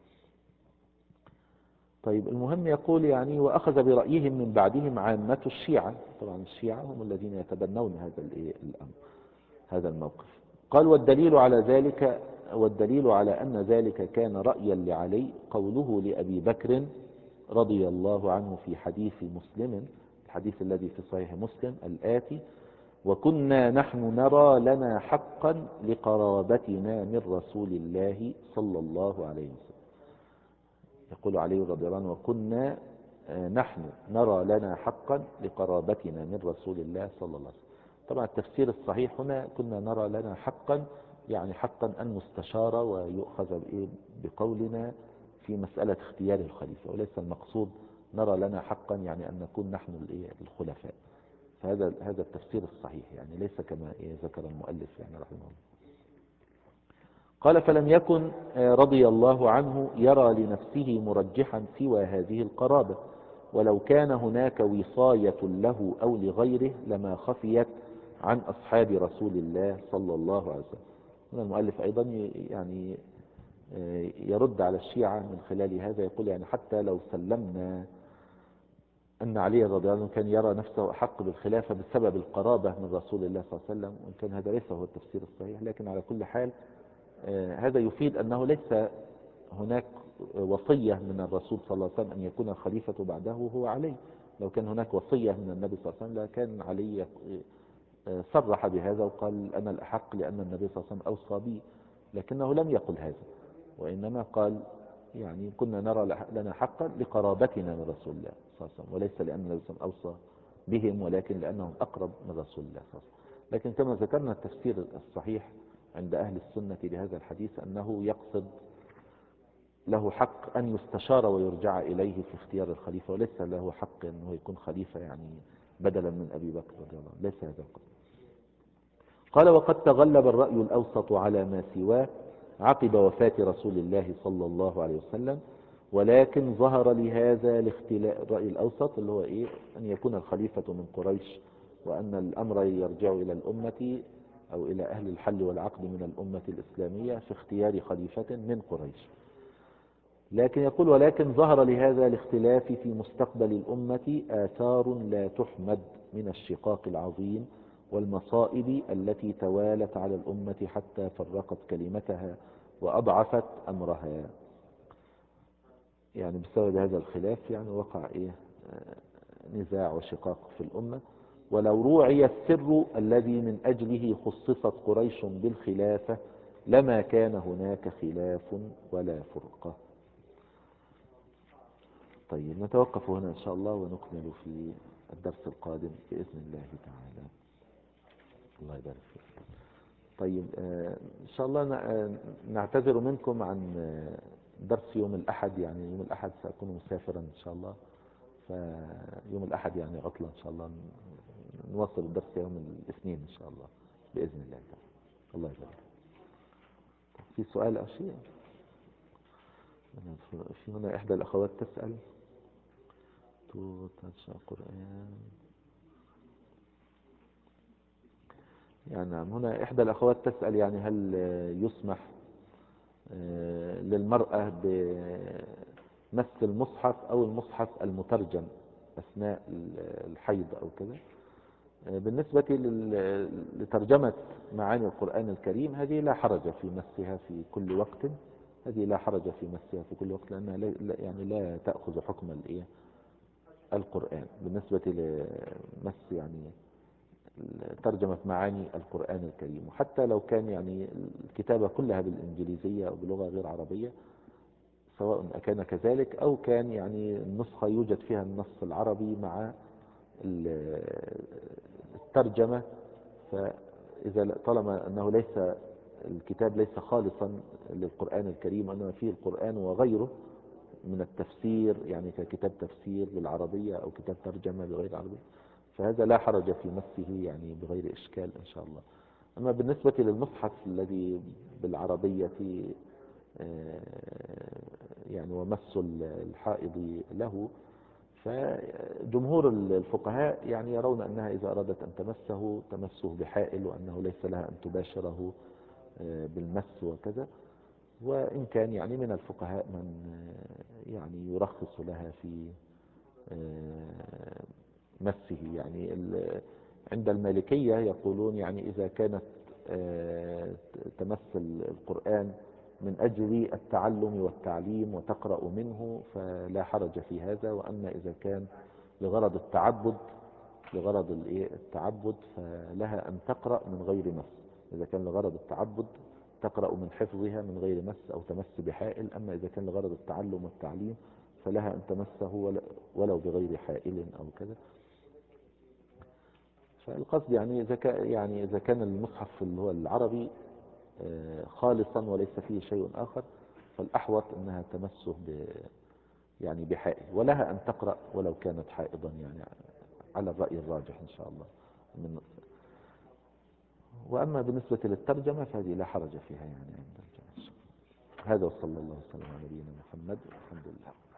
طيب المهم يقول يعني وأخذ برأيهم من بعدهم عامة الشيعة، طبعا الشيعة هم الذين يتبنون هذا الموقف. قال والدليل على أن ذلك كان رأيا لعلي قوله لأبي بكر رضي الله عنه في حديث مسلم، الحديث الذي في صحيح مسلم الآتي: وكنا نحن نرى لنا حقا لقرابتنا من رسول الله صلى الله عليه وسلم. يقول علي رضي الله عنه: وكنا نحن نرى لنا حقا لقرابتنا من رسول الله صلى الله عليه وسلم. طبعا التفسير الصحيح هنا كنا نرى لنا حقا، يعني حقا أن نستشار ويؤخذ بقولنا في مسألة اختيار الخليفة، وليس المقصود نرى لنا حقا يعني أن نكون نحن الخلفاء. فهذا التفسير الصحيح، يعني ليس كما ذكر المؤلف يعني رحمه الله. قال: فلم يكن رضي الله عنه يرى لنفسه مرجحا سوى هذه القرابة، ولو كان هناك وصاية له أو لغيره لما خفيت عن أصحاب رسول الله صلى الله عليه وسلم. هنا المؤلف أيضا يعني يرد على الشيعة من خلال هذا، يقول يعني حتى لو سلمنا أن علي رضي الله عنه كان يرى نفسه أحق بالخلافة بسبب القرابة من رسول الله صلى الله عليه وسلم، وإن كان هذا ليس هو التفسير الصحيح، لكن على كل حال هذا يفيد أنه ليس هناك وصية من الرسول صلى الله عليه وسلم أن يكون الخليفة بعده هو علي. لو كان هناك وصية من النبي صلى الله عليه وسلم لكان علي صرح بهذا وقال: أنا الأحق، لأن النبي صلى الله عليه وسلم أوصى بي. لكنه لم يقل هذا، وإنما قال يعني كنا نرى لنا حقا لقرابتنا من رسول الله صلى الله عليه وسلم، وليس لأن النبي صلى الله عليه وسلم أوصى بهم، ولكن لأنهم أقرب من رسول الله صلى الله عليه وسلم. لكن كما ذكرنا التفسير الصحيح عند أهل السنة لهذا الحديث أنه يقصد له حق أن يستشار ويرجع إليه في اختيار الخليفة، وليس له حق أنه يكون خليفة يعني بدلا من أبي بكر رضي الله عنه، ليس هذا القصد. قال: وقد تغلب الرأي الأوسط على ما سواه عقب وفاة رسول الله صلى الله عليه وسلم، ولكن ظهر لهذا الاختلاف. الرأي الأوسط اللي هو إيه؟ أن يكون الخليفة من قريش، وأن الأمر يرجع إلى الأمة أو إلى أهل الحل والعقد من الأمة الإسلامية في اختيار خليفة من قريش. لكن يقول: ولكن ظهر لهذا الاختلاف في مستقبل الأمة آثار لا تحمد من الشقاق العظيم والمصائب التي توالت على الأمة حتى فرقت كلمتها وأضعفت أمرها. يعني بسبب هذا الخلاف يعني وقع نزاع وشقاق في الأمة. ولو روعي السر الذي من أجله خصصت قريش بالخلافة لما كان هناك خلاف ولا فرقة. طيب نتوقف هنا إن شاء الله، ونكمل في الدرس القادم بإذن الله تعالى. الله يبارك فيك. طيب إن شاء الله نعتذر منكم عن درس يوم الأحد، يعني يوم الأحد سأكون مسافرا إن شاء الله، فيوم الأحد يعني عطلة إن شاء الله. نواصل الدرس يوم الاثنين إن شاء الله بإذن الله تعالى. الله يبارك. في سؤال أو شيء؟ في هنا إحدى الأخوات تسأل تنشأ قرآن. يعني هنا إحدى الأخوات تسأل يعني هل يسمح للمرأة بمس المصحف أو المصحف المترجم أثناء الحيض أو كذا؟ بالنسبة لترجمة معاني القرآن الكريم هذه لا حرج في مسها في كل وقت، هذه لا حرج في مسها في كل وقت، لأنها يعني لا تأخذ حكم القرآن بالنسبة لمس يعني ترجمة معاني القرآن الكريم. وحتى لو كان يعني الكتابة كلها بالإنجليزية أو بلغة غير عربية، سواء أكان كذلك أو كان يعني النسخة يوجد فيها النص العربي مع الترجمة، فإذا طالما أنه ليس الكتاب ليس خالصا للقرآن الكريم، وأنما فيه القرآن وغيره من التفسير، يعني ككتاب تفسير بالعربية أو كتاب ترجمة بغير عربية، فهذا لا حرج في مسه يعني بغير إشكال إن شاء الله. أما بالنسبة للمصحف الذي بالعربية يعني ومس الحائض له، فجمهور الفقهاء يعني يرون أنها إذا أرادت أن تمسه بحائل، وأنه ليس لها أن تباشره بالمس وكذا. وإن كان يعني من الفقهاء من يعني يرخص لها في مسه، يعني عند المالكية يقولون يعني إذا كانت تمس القرآن من أجل التعلم والتعليم وتقرأ منه فلا حرج في هذا، وأما إذا كان لغرض التعبد لغرض التعبد فلها أن تقرأ من غير مس. إذا كان لغرض التعبد تقرأ من حفظها من غير مس أو تمس بحائل. أما إذا كان لغرض التعلم والتعليم فلها أن تمسه ولو بغير حائل أو كذا. فالقصد يعني إذا كان المصحف اللي هو العربي خالصا وليس فيه شيء آخر فالأحوط أنها تمسه يعني بحائل، ولها أن تقرأ ولو كانت حائضا يعني على الرأي الراجح إن شاء الله وأما بالنسبة للترجمة فهذه لا حرج فيها يعني عند الجميع. هذا وصلى الله وسلم على نبينا محمد والحمد لله.